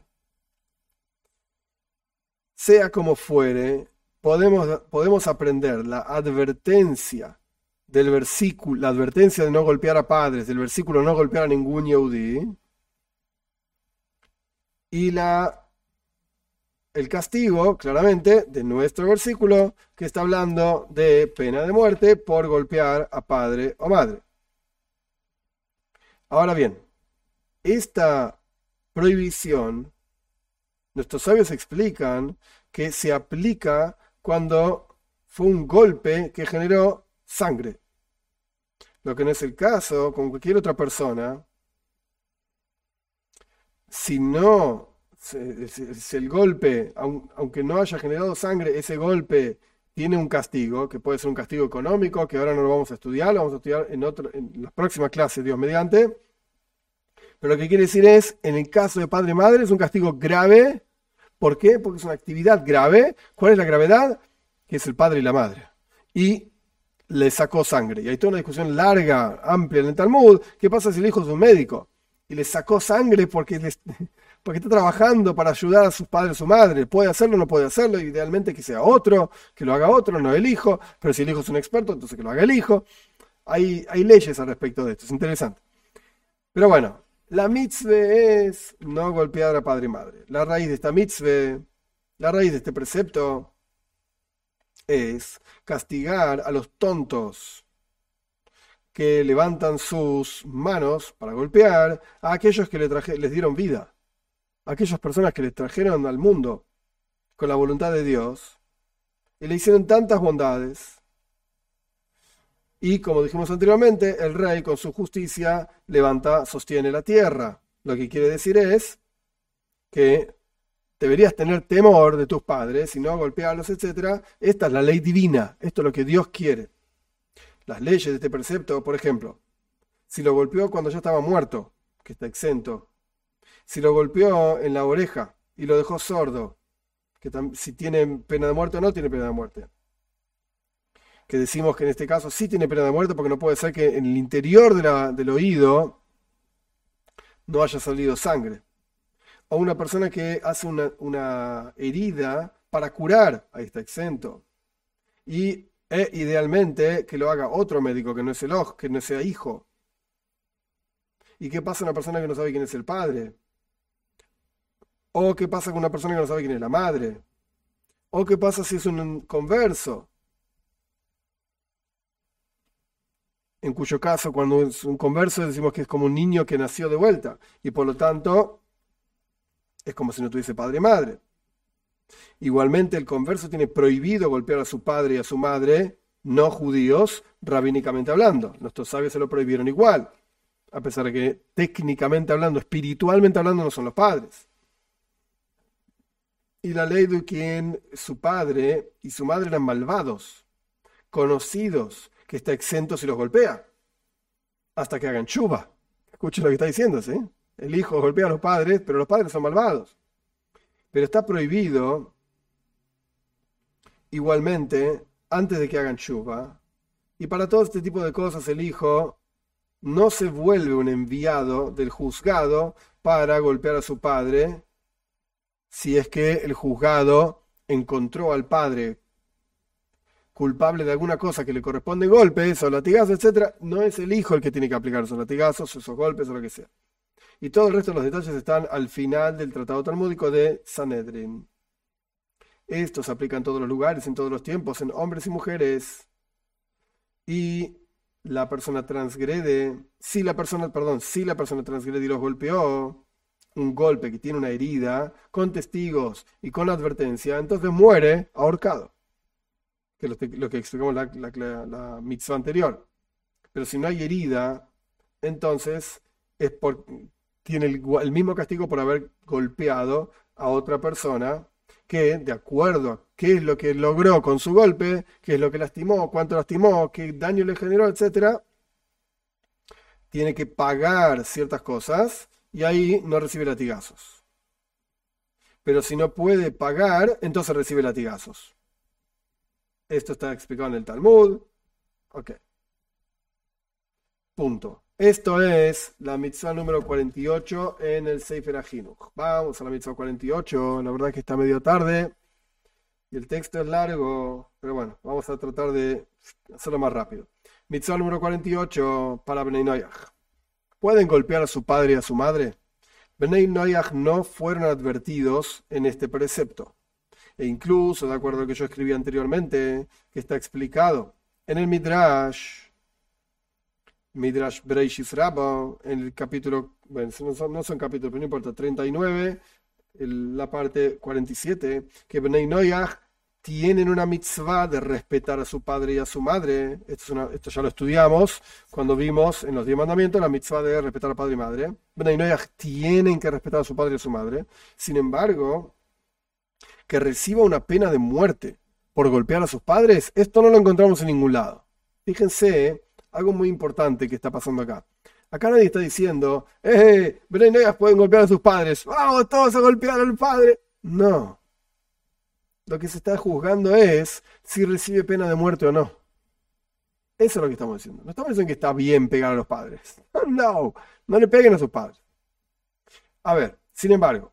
Sea como fuere, podemos aprender la advertencia del versículo, la advertencia de no golpear a padres, del versículo no golpear a ningún Yehudí, y el castigo, claramente, de nuestro versículo, que está hablando de pena de muerte por golpear a padre o madre. Ahora bien, esta prohibición, nuestros sabios explican que se aplica cuando fue un golpe que generó sangre. Lo que no es el caso con cualquier otra persona, si no, si el golpe, aunque no haya generado sangre, ese golpe tiene un castigo, que puede ser un castigo económico, que ahora no lo vamos a estudiar, lo vamos a estudiar en las próximas clases, Dios mediante. Pero lo que quiere decir es, en el caso de padre y madre, es un castigo grave. ¿Por qué? Porque es una actividad grave. ¿Cuál es la gravedad? Que es el padre y la madre. Y le sacó sangre. Y hay toda una discusión larga, amplia en el Talmud. ¿Qué pasa si el hijo es un médico? Y le sacó sangre porque está trabajando para ayudar a sus padres o su madre. ¿Puede hacerlo o no puede hacerlo? Idealmente que sea otro, que lo haga otro, no el hijo. Pero si el hijo es un experto, entonces que lo haga el hijo. Hay leyes al respecto de esto. Es interesante. Pero bueno, la mitzvah es no golpear a padre y madre. La raíz de esta mitzvah, la raíz de este precepto es castigar a los tontos que levantan sus manos para golpear a aquellos que les dieron vida, a aquellas personas que les trajeron al mundo con la voluntad de Dios y le hicieron tantas bondades. Y como dijimos anteriormente, el rey con su justicia sostiene la tierra. Lo que quiere decir es que deberías tener temor de tus padres y no golpearlos, etc. Esta es la ley divina, esto es lo que Dios quiere. Las leyes de este precepto, por ejemplo, si lo golpeó cuando ya estaba muerto, que está exento. Si lo golpeó en la oreja y lo dejó sordo, que si tiene pena de muerte o no tiene pena de muerte. Que decimos que en este caso sí tiene pena de muerte porque no puede ser que en el interior del oído no haya salido sangre. O una persona que hace una herida para curar, ahí está exento. Y idealmente que lo haga otro médico que no es que no sea hijo. ¿Y qué pasa con una persona que no sabe quién es el padre? ¿O qué pasa con una persona que no sabe quién es la madre? ¿O qué pasa si es un converso? en cuyo caso cuando es un converso decimos que es como un niño que nació de vuelta y por lo tanto es como si no tuviese padre y madre. Igualmente el converso tiene prohibido golpear a su padre y a su madre, no judíos, rabínicamente hablando. Nuestros sabios se lo prohibieron igual, a pesar de que técnicamente hablando, espiritualmente hablando, no son los padres. Y la ley de quien su padre y su madre eran malvados, conocidos, que está exento si los golpea, hasta que hagan chuba. Escuchen lo que está diciendo, ¿sí? El hijo golpea a los padres, pero los padres son malvados. Pero está prohibido, igualmente, antes de que hagan chuba. Y para todo este tipo de cosas, el hijo no se vuelve un enviado del juzgado para golpear a su padre, si es que el juzgado encontró al padre culpable de alguna cosa que le corresponde golpes o latigazos, etc., no es el hijo el que tiene que aplicar esos latigazos, esos golpes o lo que sea. Y todo el resto de los detalles están al final del tratado talmúdico de Sanedrin. Estos se aplican en todos los lugares, en todos los tiempos, en hombres y mujeres. Y la persona transgrede, si la persona transgrede y los golpeó, un golpe que tiene una herida, con testigos y con advertencia, entonces muere ahorcado. Que es lo que explicamos la mitzvah anterior. Pero si no hay herida, entonces tiene el mismo castigo por haber golpeado a otra persona que, de acuerdo a qué es lo que logró con su golpe, qué es lo que lastimó, cuánto lastimó, qué daño le generó, etc., tiene que pagar ciertas cosas y ahí no recibe latigazos. Pero si no puede pagar, entonces recibe latigazos. Esto está explicado en el Talmud. Ok. Punto. Esto es la mitzvah número 48 en el Sefer HaChinuch. Vamos a la mitzvah 48. La verdad es que está medio tarde y el texto es largo, pero bueno, vamos a tratar de hacerlo más rápido. Mitzvah número 48 para Bnei Noyaj. ¿Pueden golpear a su padre y a su madre? Bnei Noyaj no fueron advertidos en este precepto. E incluso, de acuerdo a lo que yo escribí anteriormente, que está explicado en el Midrash Bereishis Rabbah, en el capítulo, bueno, no son capítulos, pero no importa, 39, la parte 47, que Bnei Noyaj tienen una mitzvah de respetar a su padre y a su madre. Esto ya lo estudiamos cuando vimos en los 10 mandamientos la mitzvah de respetar a padre y madre. Bnei Noyaj tienen que respetar a su padre y a su madre. Sin embargo, que reciba una pena de muerte por golpear a sus padres, esto no lo encontramos en ningún lado. Fíjense, algo muy importante que está pasando acá. Acá nadie está diciendo, Bnei Noyaj pueden golpear a sus padres, vamos todos a golpear al padre. No. Lo que se está juzgando es si recibe pena de muerte o no. Eso es lo que estamos diciendo. No estamos diciendo que está bien pegar a los padres. No, no le peguen a sus padres. A ver, sin embargo,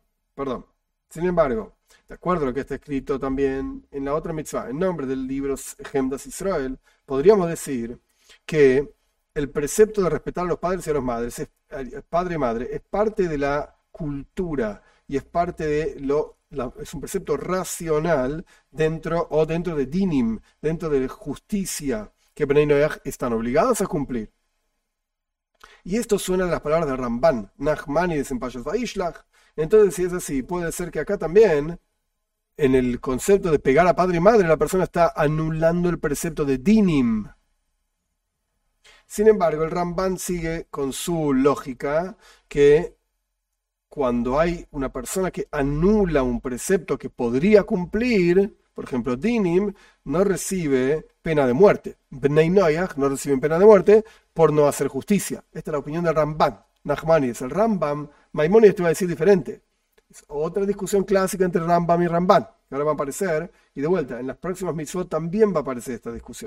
de acuerdo a lo que está escrito también en la otra mitzvah, en nombre del libro Hemdas Israel, podríamos decir que el precepto de respetar a los padres y a las madres, padre y madre, es parte de la cultura y es parte de es un precepto racional dentro de dinim, dentro de justicia, que Bnei Noyaj están obligados a cumplir. Y esto suena de las palabras de Ramban, Nachmani de Sempayos Vaishlach. Entonces, si es así, puede ser que acá también, en el concepto de pegar a padre y madre, la persona está anulando el precepto de dinim. Sin embargo, el Ramban sigue con su lógica que cuando hay una persona que anula un precepto que podría cumplir, por ejemplo, dinim, no recibe pena de muerte. Bnei Noyaj no reciben pena de muerte por no hacer justicia. Esta es la opinión del Ramban. Nachmanides, el Rambam, Maimónides te va a decir diferente. Es otra discusión clásica entre Rambam y Ramban, que ahora va a aparecer, y de vuelta, en las próximas mitzvot también va a aparecer esta discusión.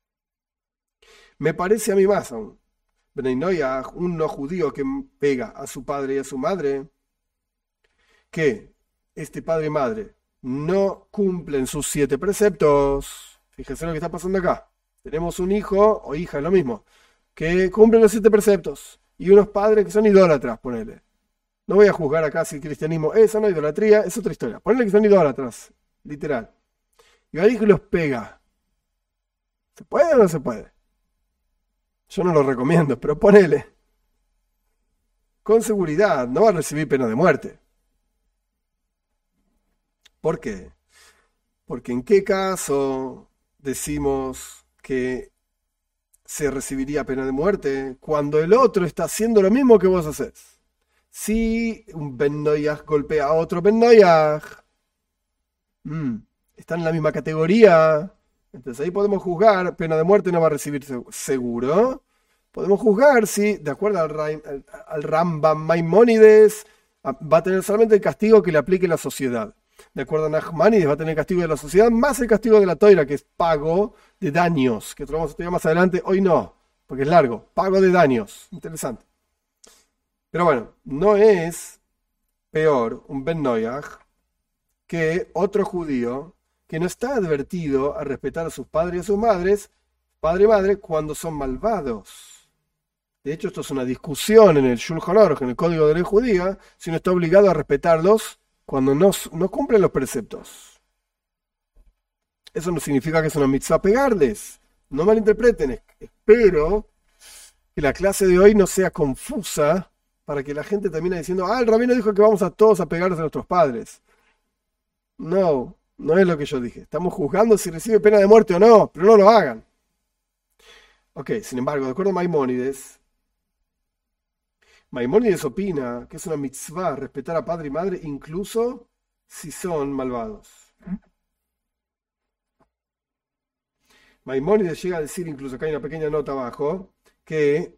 Me parece a mí más aún. Bnei Noyaj, un no judío que pega a su padre y a su madre, que este padre y madre no cumplen sus 7 preceptos. Fíjense lo que está pasando acá. Tenemos un hijo o hija, es lo mismo, que cumplen los 7 preceptos. Y unos padres que son idólatras, ponele. No voy a juzgar acá si el cristianismo es o no idolatría, es otra historia. Ponele que son idólatras, literal. Y va al hijo y los pega. ¿Se puede o no se puede? Yo no lo recomiendo, pero ponele. Con seguridad, no va a recibir pena de muerte. ¿Por qué? Porque en qué caso decimos que se recibiría pena de muerte cuando el otro está haciendo lo mismo que vos haces. Si un Ben Noyaj golpea a otro Ben Noyaj, están en la misma categoría, entonces ahí podemos juzgar, pena de muerte no va a recibir seguro. Podemos juzgar si, de acuerdo al Rambam Maimónides, va a tener solamente el castigo que le aplique la sociedad. De acuerdo a Nachmanides, va a tener el castigo de la sociedad más el castigo de la toira, que es pago de daños, que vamos a estudiar más adelante. Hoy no, porque es largo. Pago de daños. Interesante. Pero bueno, no es peor un Ben Noyaj que otro judío que no está advertido a respetar a sus padres y a sus madres, padre y madre, cuando son malvados. De hecho, esto es una discusión en el Shulchan Aruch, en el Código de Ley Judía, si uno está obligado a respetarlos cuando no cumplen los preceptos. Eso no significa que es una mitzvah pegarles. No malinterpreten. Espero que la clase de hoy no sea confusa para que la gente termine diciendo, el rabino dijo que vamos a todos a pegarles a nuestros padres. No, no es lo que yo dije. Estamos juzgando si recibe pena de muerte o no, pero no lo hagan. Ok, sin embargo, de acuerdo a Maimónides opina que es una mitzvah respetar a padre y madre incluso si son malvados. Maimónides llega a decir, incluso acá hay una pequeña nota abajo, que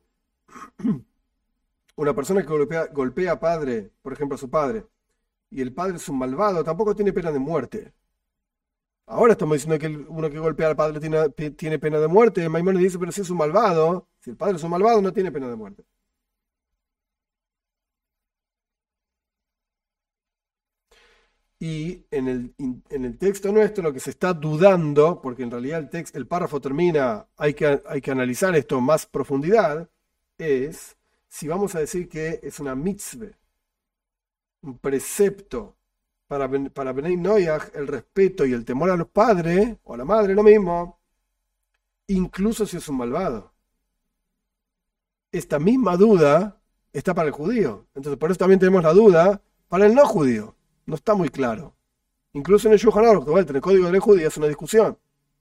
una persona que golpea a padre, por ejemplo a su padre, y el padre es un malvado, tampoco tiene pena de muerte. Ahora estamos diciendo que uno que golpea al padre tiene pena de muerte. Maimónides dice, pero si es un malvado, si el padre es un malvado, no tiene pena de muerte. Y en el texto nuestro lo que se está dudando, porque en realidad el párrafo termina, hay que analizar esto en más profundidad, es si vamos a decir que es una mitzvah, un precepto para Benay Noyaj, el respeto y el temor a los padres, o a la madre, lo mismo, incluso si es un malvado. Esta misma duda está para el judío. Entonces, por eso también tenemos la duda para el no judío. No está muy claro. Incluso en el Shulchan Aruch, en el Código de Ley Judía, es una discusión.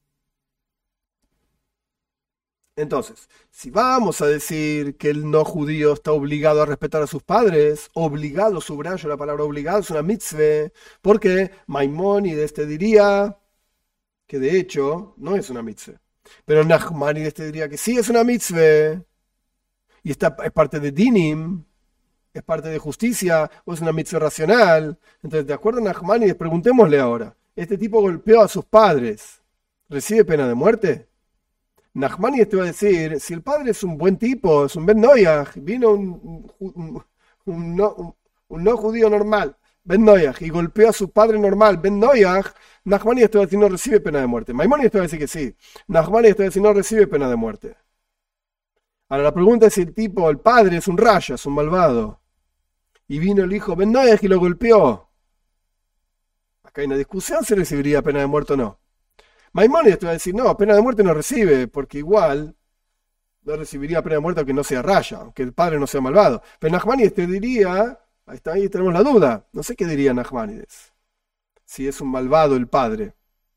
Entonces, si vamos a decir que el no judío está obligado a respetar a sus padres, obligado, subrayo la palabra obligado, es una mitzvah, porque Maimónides te diría que de hecho no es una mitzvah. Pero Nachmanides te diría que sí es una mitzvah, y es parte de dinim, es parte de justicia, o es una mitzvah racional. Entonces, de acuerdo a Nachmanides, preguntémosle ahora, ¿este tipo golpeó a sus padres? ¿Recibe pena de muerte? Nachmanides te va a decir, si el padre es un buen tipo, es un Ben Noyaj, vino un no judío normal, Ben Noyaj, y golpeó a su padre normal, Ben Noyaj, Nachmanides te va a decir no recibe pena de muerte. Maimónides te va a decir que sí. Nachmanides te va a decir no recibe pena de muerte. Ahora la pregunta es si el padre es un raya, es un malvado, y vino el hijo Ben Noyaj y lo golpeó. Acá hay una discusión si recibiría pena de muerte o no. Maimónides te va a decir, no, pena de muerte no recibe, porque igual no recibiría pena de muerte aunque no sea raya, aunque el padre no sea malvado. Pero Nachmanides te diría, ahí tenemos la duda, no sé qué diría Nachmanides, si es un malvado el padre.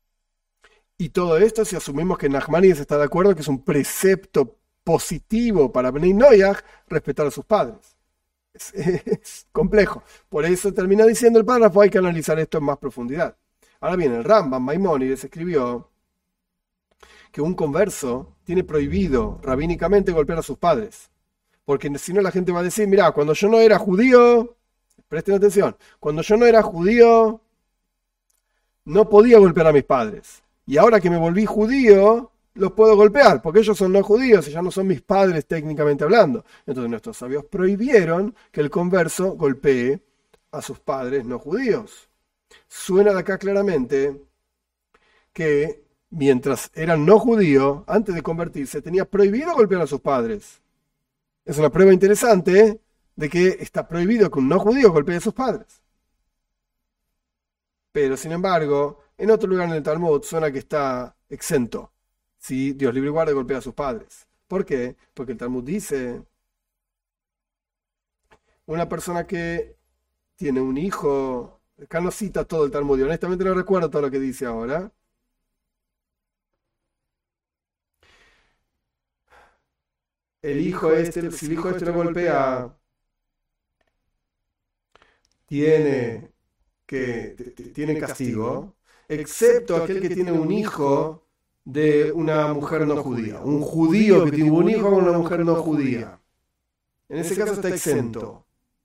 Y todo esto si asumimos que Nachmanides está de acuerdo que es un precepto positivo para Benay Noyaj respetar a sus padres. Es complejo. Por eso termina diciendo el párrafo, hay que analizar esto en más profundidad. Ahora bien, el Rambam Maimónides escribió que un converso tiene prohibido rabínicamente golpear a sus padres. Porque si no la gente va a decir, mirá, cuando yo no era judío, presten atención, cuando yo no era judío, no podía golpear a mis padres. Y ahora que me volví judío, los puedo golpear, porque ellos son no judíos y ya no son mis padres técnicamente hablando. Entonces nuestros sabios prohibieron que el converso golpee a sus padres no judíos. Suena de acá claramente que mientras eran no judío, antes de convertirse, tenía prohibido golpear a sus padres. Es una prueba interesante de que está prohibido que un no judío golpee a sus padres. Pero, sin embargo, en otro lugar en el Talmud suena que está exento. Si Dios libre y guarde golpea a sus padres. ¿Por qué? Porque el Talmud dice, una persona que tiene un hijo, acá no cita todo el Talmud, y honestamente no recuerdo todo lo que dice ahora. Si el hijo este lo golpea, tiene tiene castigo, excepto aquel que tiene un hijo de una mujer no judía. Un judío que tiene un hijo con una mujer no judía. En ese caso está exento.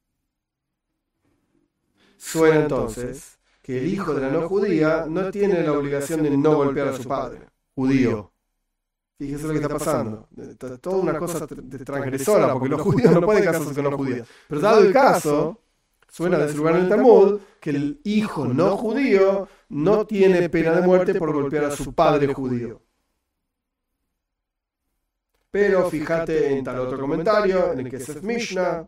Suena entonces que el hijo de la no judía no tiene la obligación de no golpear a su padre, judío. Fíjese lo que está pasando. Está toda una cosa transgresora, porque los judíos no pueden casarse con los judíos. Pero dado el caso, suena de ese lugar en el Talmud que el hijo no judío no tiene pena de muerte por golpear a su padre judío. Pero fíjate en tal otro comentario, en el que es Mishnah.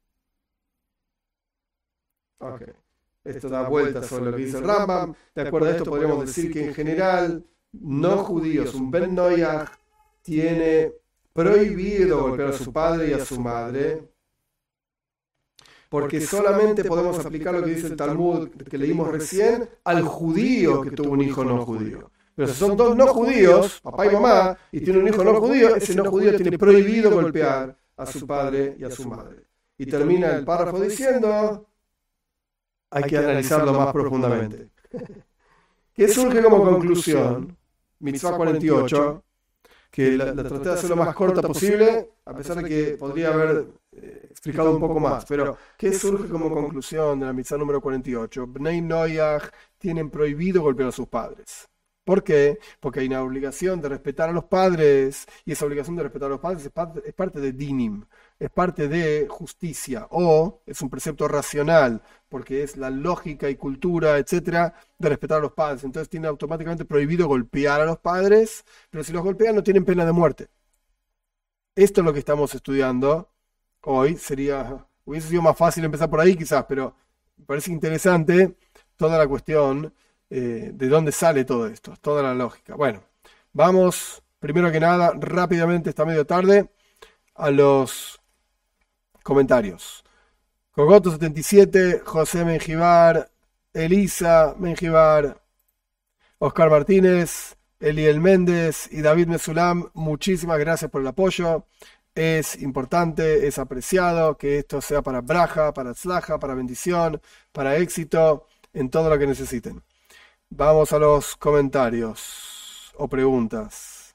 Okay. Esto da vueltas sobre lo que dice el Rambam. De acuerdo a esto podríamos decir que en general no judíos, un Ben Noyach tiene prohibido golpear a su padre y a su madre, porque solamente podemos aplicar lo que dice el Talmud que leímos recién al judío que tuvo un hijo no judío. Pero si son dos no judíos, papá y mamá, y tiene un hijo no judío, ese no judío tiene prohibido golpear a su padre y a su madre. Y termina el párrafo diciendo, hay que analizarlo más profundamente. ¿Qué surge como conclusión? Mitzvah 48, que la traté de hacer lo más corta posible, a pesar de que podría haber explicado un poco más. Pero, ¿qué surge como conclusión de la Mitzvah número 48? Bnei Noyach tienen prohibido golpear a sus padres. ¿Por qué? Porque hay una obligación de respetar a los padres, y esa obligación de respetar a los padres es parte de dinim, es parte de justicia, o es un precepto racional, porque es la lógica y cultura, etcétera, de respetar a los padres. Entonces tiene automáticamente prohibido golpear a los padres, pero si los golpean no tienen pena de muerte. Esto es lo que estamos estudiando hoy. Hubiese sido más fácil empezar por ahí quizás, pero me parece interesante toda la cuestión de dónde sale todo esto, toda la lógica. Bueno, vamos primero que nada, rápidamente, está medio tarde, a los comentarios. Cogoto 77, José Menjivar, Elisa Menjivar, Oscar Martínez, Eliel Méndez y David Mesulam, muchísimas gracias por el apoyo. Es importante, es apreciado que esto sea para braja, para tzlaja, para bendición, para éxito, en todo lo que necesiten. Vamos a los comentarios o preguntas.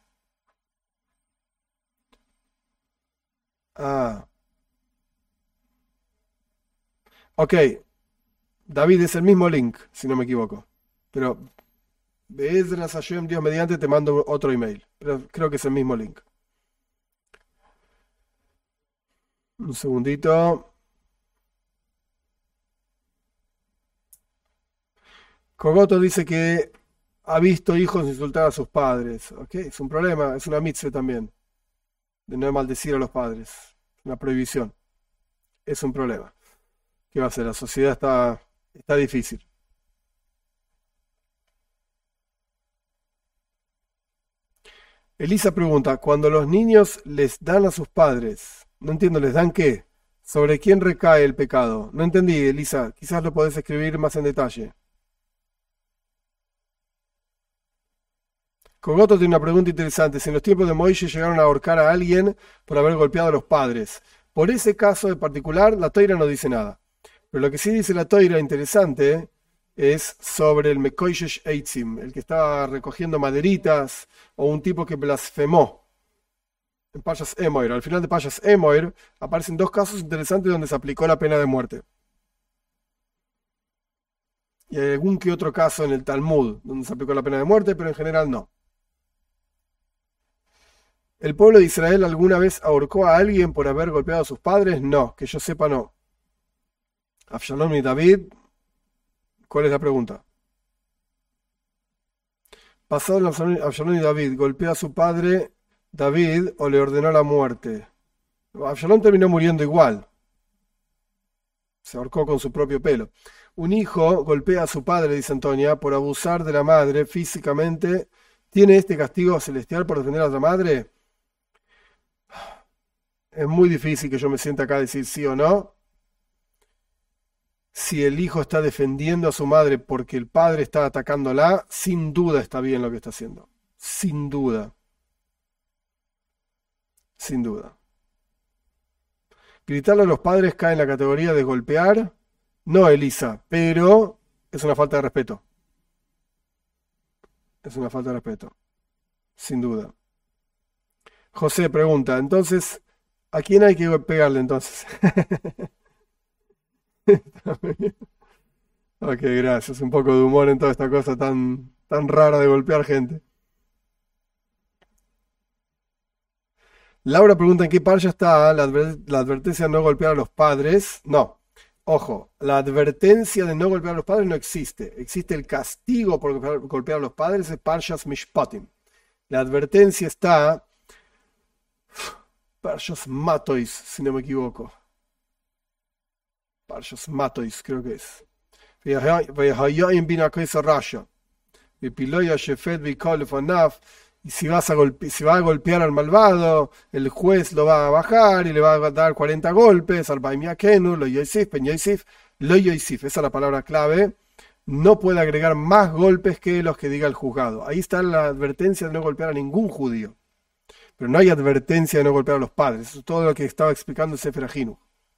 Ok, David, es el mismo link, si no me equivoco. Pero Be'ezras Hashem, Dios mediante, te mando otro email. Pero creo que es el mismo link. Un segundito. Cogoto dice que ha visto hijos insultar a sus padres. Ok, es un problema, es una mitzvah también. De no maldecir a los padres. Una prohibición. Es un problema. ¿Qué va a hacer? La sociedad está difícil. Elisa pregunta, cuando los niños les dan a sus padres, no entiendo, ¿les dan qué? ¿Sobre quién recae el pecado? No entendí, Elisa, quizás lo podés escribir más en detalle. Cogoto tiene una pregunta interesante. Si en los tiempos de Moisés llegaron a ahorcar a alguien por haber golpeado a los padres. Por ese caso en particular, la Toira no dice nada. Pero lo que sí dice la Toira interesante es sobre el Mekoishesh Eitzim, el que estaba recogiendo maderitas, o un tipo que blasfemó. En Payas Emoir, al final de Payas Emoir, aparecen dos casos interesantes donde se aplicó la pena de muerte. Y hay algún que otro caso en el Talmud donde se aplicó la pena de muerte, pero en general no. ¿El pueblo de Israel alguna vez ahorcó a alguien por haber golpeado a sus padres? No, que yo sepa no. Absalón y David, ¿cuál es la pregunta? Pasado Absalón y David, ¿golpeó a su padre David o le ordenó la muerte? Absalón terminó muriendo igual. Se ahorcó con su propio pelo. Un hijo golpea a su padre, dice Antonia, por abusar de la madre físicamente. ¿Tiene este castigo celestial por defender a la madre? es muy difícil que yo me sienta acá a decir sí o no. Si el hijo está defendiendo a su madre porque el padre está atacándola, sin duda está bien lo que está haciendo. Sin duda. Sin duda. Gritarle a los padres cae en la categoría de golpear. No, Elisa, pero es una falta de respeto. Es una falta de respeto. Sin duda. José pregunta, entonces, ¿a quién hay que pegarle entonces? Ok, gracias. Un poco de humor en toda esta cosa tan rara de golpear gente. Laura pregunta en qué parsha está la advertencia de no golpear a los padres. No, ojo, la advertencia de no golpear a los padres no existe. Existe el castigo por golpear a los padres, es Parshas Mishpatim. La advertencia está, Parshas Matois, si no me equivoco. Parshas Matois, creo que es. Y si si va a golpear al malvado, el juez lo va a bajar y le va a dar 40 golpes. Lo yoisif, esa es la palabra clave. No puede agregar más golpes que los que diga el juzgado. Ahí está la advertencia de no golpear a ningún judío. Pero no hay advertencia de no golpear a los padres. Eso es todo lo que estaba explicando el Sefer Hinu.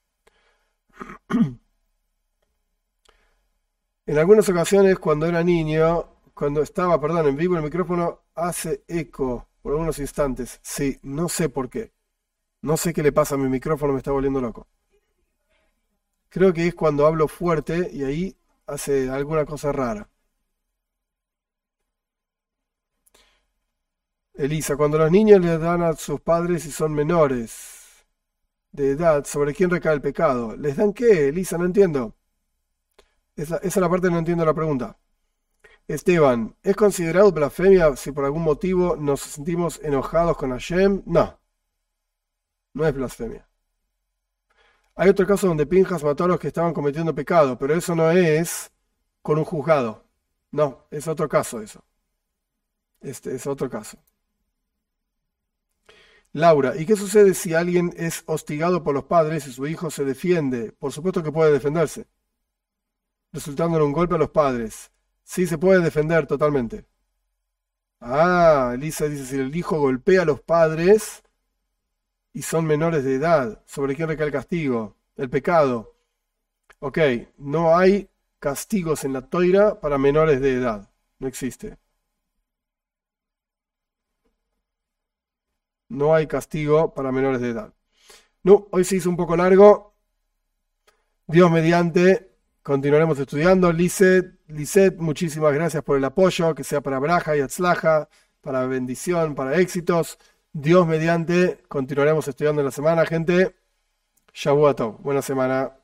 En algunas ocasiones, cuando era niño, en vivo, el micrófono hace eco por algunos instantes. Sí, no sé por qué. No sé qué le pasa a mi micrófono, me está volviendo loco. Creo que es cuando hablo fuerte y ahí hace alguna cosa rara. Elisa, cuando los niños les dan a sus padres y son menores de edad, ¿sobre quién recae el pecado? ¿Les dan qué, Elisa? No entiendo. Esa es la parte que no entiendo la pregunta. Esteban, ¿es considerado blasfemia si por algún motivo nos sentimos enojados con Hashem? No, no es blasfemia. Hay otro caso donde Pinjas mató a los que estaban cometiendo pecado, pero eso no es con un juzgado. No, es otro caso eso. Este es otro caso. Laura, ¿y qué sucede si alguien es hostigado por los padres y su hijo se defiende? Por supuesto que puede defenderse, resultando en un golpe a los padres. Sí, se puede defender totalmente. Ah, Elisa dice, si el hijo golpea a los padres y son menores de edad, ¿sobre quién recae el castigo? El pecado. Ok, no hay castigos en la Toira para menores de edad. No existe. No hay castigo para menores de edad. No, hoy se hizo un poco largo. Dios mediante, continuaremos estudiando. Lisette, muchísimas gracias por el apoyo, que sea para braja y atzlaja, para bendición, para éxitos. Dios mediante, continuaremos estudiando en la semana, gente. Shavuot Tov, buena semana.